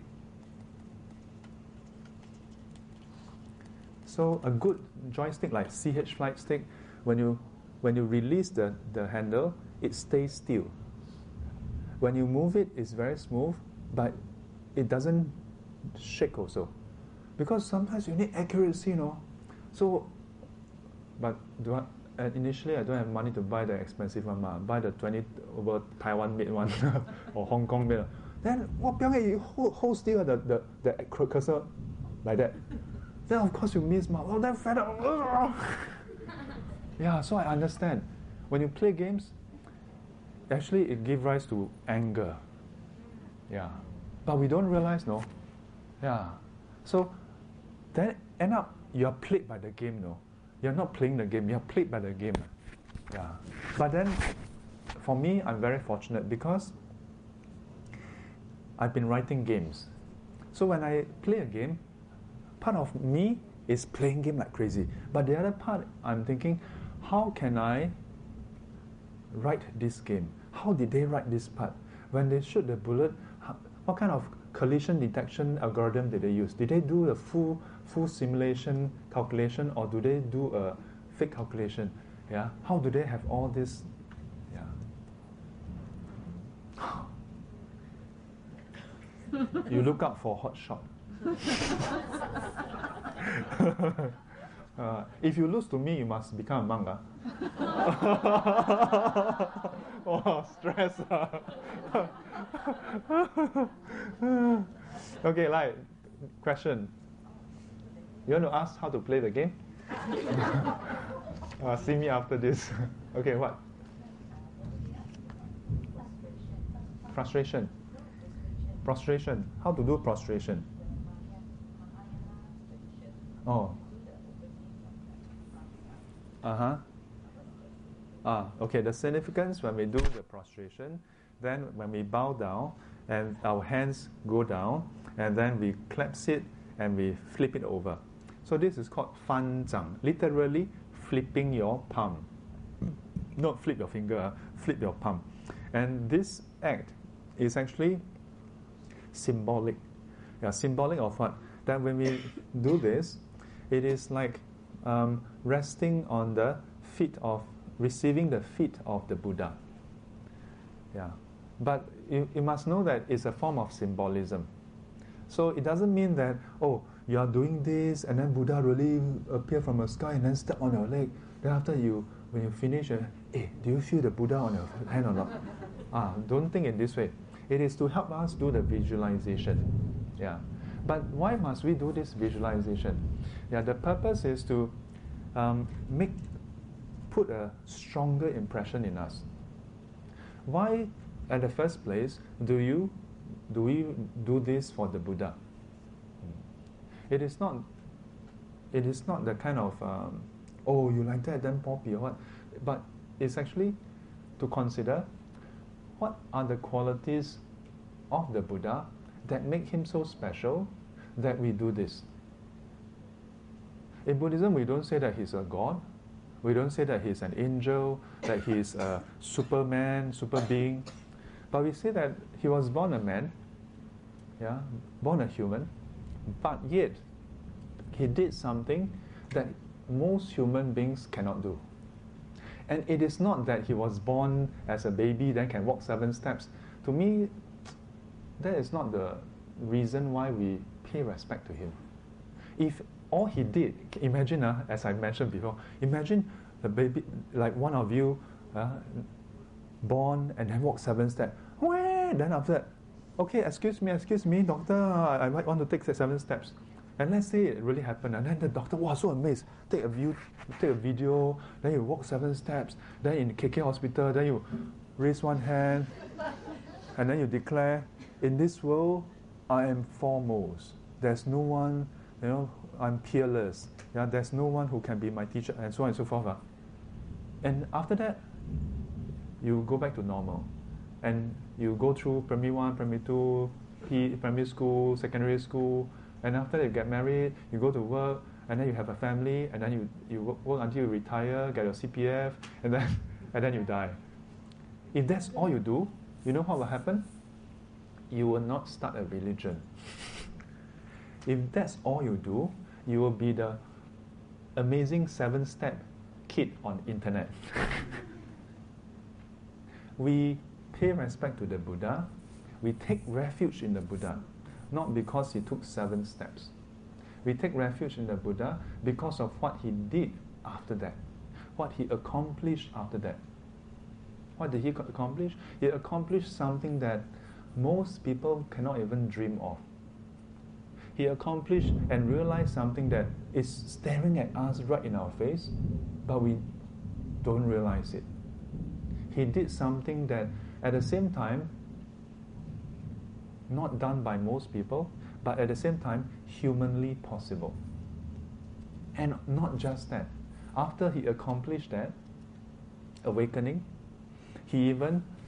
So a good joystick like C H Flight Stick, when you when you release the, the handle, it stays still. When you move it, it's very smooth, but it doesn't shake also. Because sometimes you need accuracy, you know. So, but do I, uh, initially I don't have money to buy the expensive one, ma. Buy the twenty over Taiwan made one or Hong Kong made. Then what? You hold, hold still the, the, the cursor like that. Then of course you miss, ma. Oh, then fed up. Yeah, so I understand. When you play games, actually it gives rise to anger. Yeah. But we don't realize, no? Yeah. So then end up you're played by the game, no? You're not playing the game, you're played by the game. Yeah. But then for me, I'm very fortunate because I've been writing games. So when I play a game, part of me is playing game like crazy. But the other part, I'm thinking, how can I write this game? How did they write this part? When they shoot the bullet, how, what kind of collision detection algorithm did they use? Did they do a full full simulation calculation, or do they do a fake calculation? Yeah. How do they have all this? Yeah. You look up for hot shot. uh, if you lose to me, you must become a monk. Uh. Oh, stress. Okay, like, question. You want to ask how to play the game? uh, see me after this. Okay, what? Frustration. Prostration. How to do prostration? Oh. Uh-huh. Ah, okay, the significance when we do the prostration, then when we bow down and our hands go down, and then we clasp it and we flip it over. So this is called fan zhang, literally flipping your palm. Not flip your finger, flip your palm. And this act is actually symbolic. Yeah, symbolic of what? That when we do this, it is like um, resting on the feet of, receiving the feet of the Buddha. Yeah, but you, you must know that it's a form of symbolism. So it doesn't mean that, oh, you are doing this and then Buddha really appear from the sky and then step on your leg. Then after you, when you finish, uh, hey, do you feel the Buddha on your hand or not? Ah, don't think in this way. It is to help us do the visualization. Yeah. But why must we do this visualization? Yeah, the purpose is to um, make, put a stronger impression in us. Why, at the first place, do you, do we do this for the Buddha? It is not, it is not the kind of, um, oh, you like that, then poppy or what. But it's actually to consider what are the qualities of the Buddha that make him so special that we do this. In Buddhism, we don't say that he's a god. We don't say that he's an angel, that he's a superman, super being. But we say that he was born a man, yeah, born a human, but yet he did something that most human beings cannot do. And it is not that he was born as a baby, then can walk seven steps. To me, that is not the reason why we pay respect to him. If all he did, imagine, uh, as I mentioned before, imagine the baby, like one of you, uh, born and then walk seven steps. Then after that, okay, excuse me, excuse me, doctor, I might want to take seven steps. And let's say it really happened, and then the doctor, wow, so amazed. Take a view, take a video, then you walk seven steps, then in K K hospital, then you raise one hand, and then you declare, in this world, I am foremost. There's no one, you know, I'm peerless. Yeah, there's no one who can be my teacher, and so on and so forth. Uh. And after that, you go back to normal. And you go through primary one, primary two, P, primary school, secondary school, and after that you get married, you go to work, and then you have a family, and then you, you work, work until you retire, get your C P F, and then, and then you die. If that's all you do, you know what will happen? You will not start a religion. If that's all you do, you will be the amazing seven-step kid on internet. We pay respect to the Buddha. We take refuge in the Buddha, not because he took seven steps, We take refuge in the Buddha because of what he did after that, what he accomplished after that. What did he accomplish? He accomplished something that most people cannot even dream of. He accomplished and realized something that is staring at us right in our face, but we don't realize it. He did something that at the same time not done by most people, but at the same time humanly possible. And not just that. After he accomplished that awakening, he even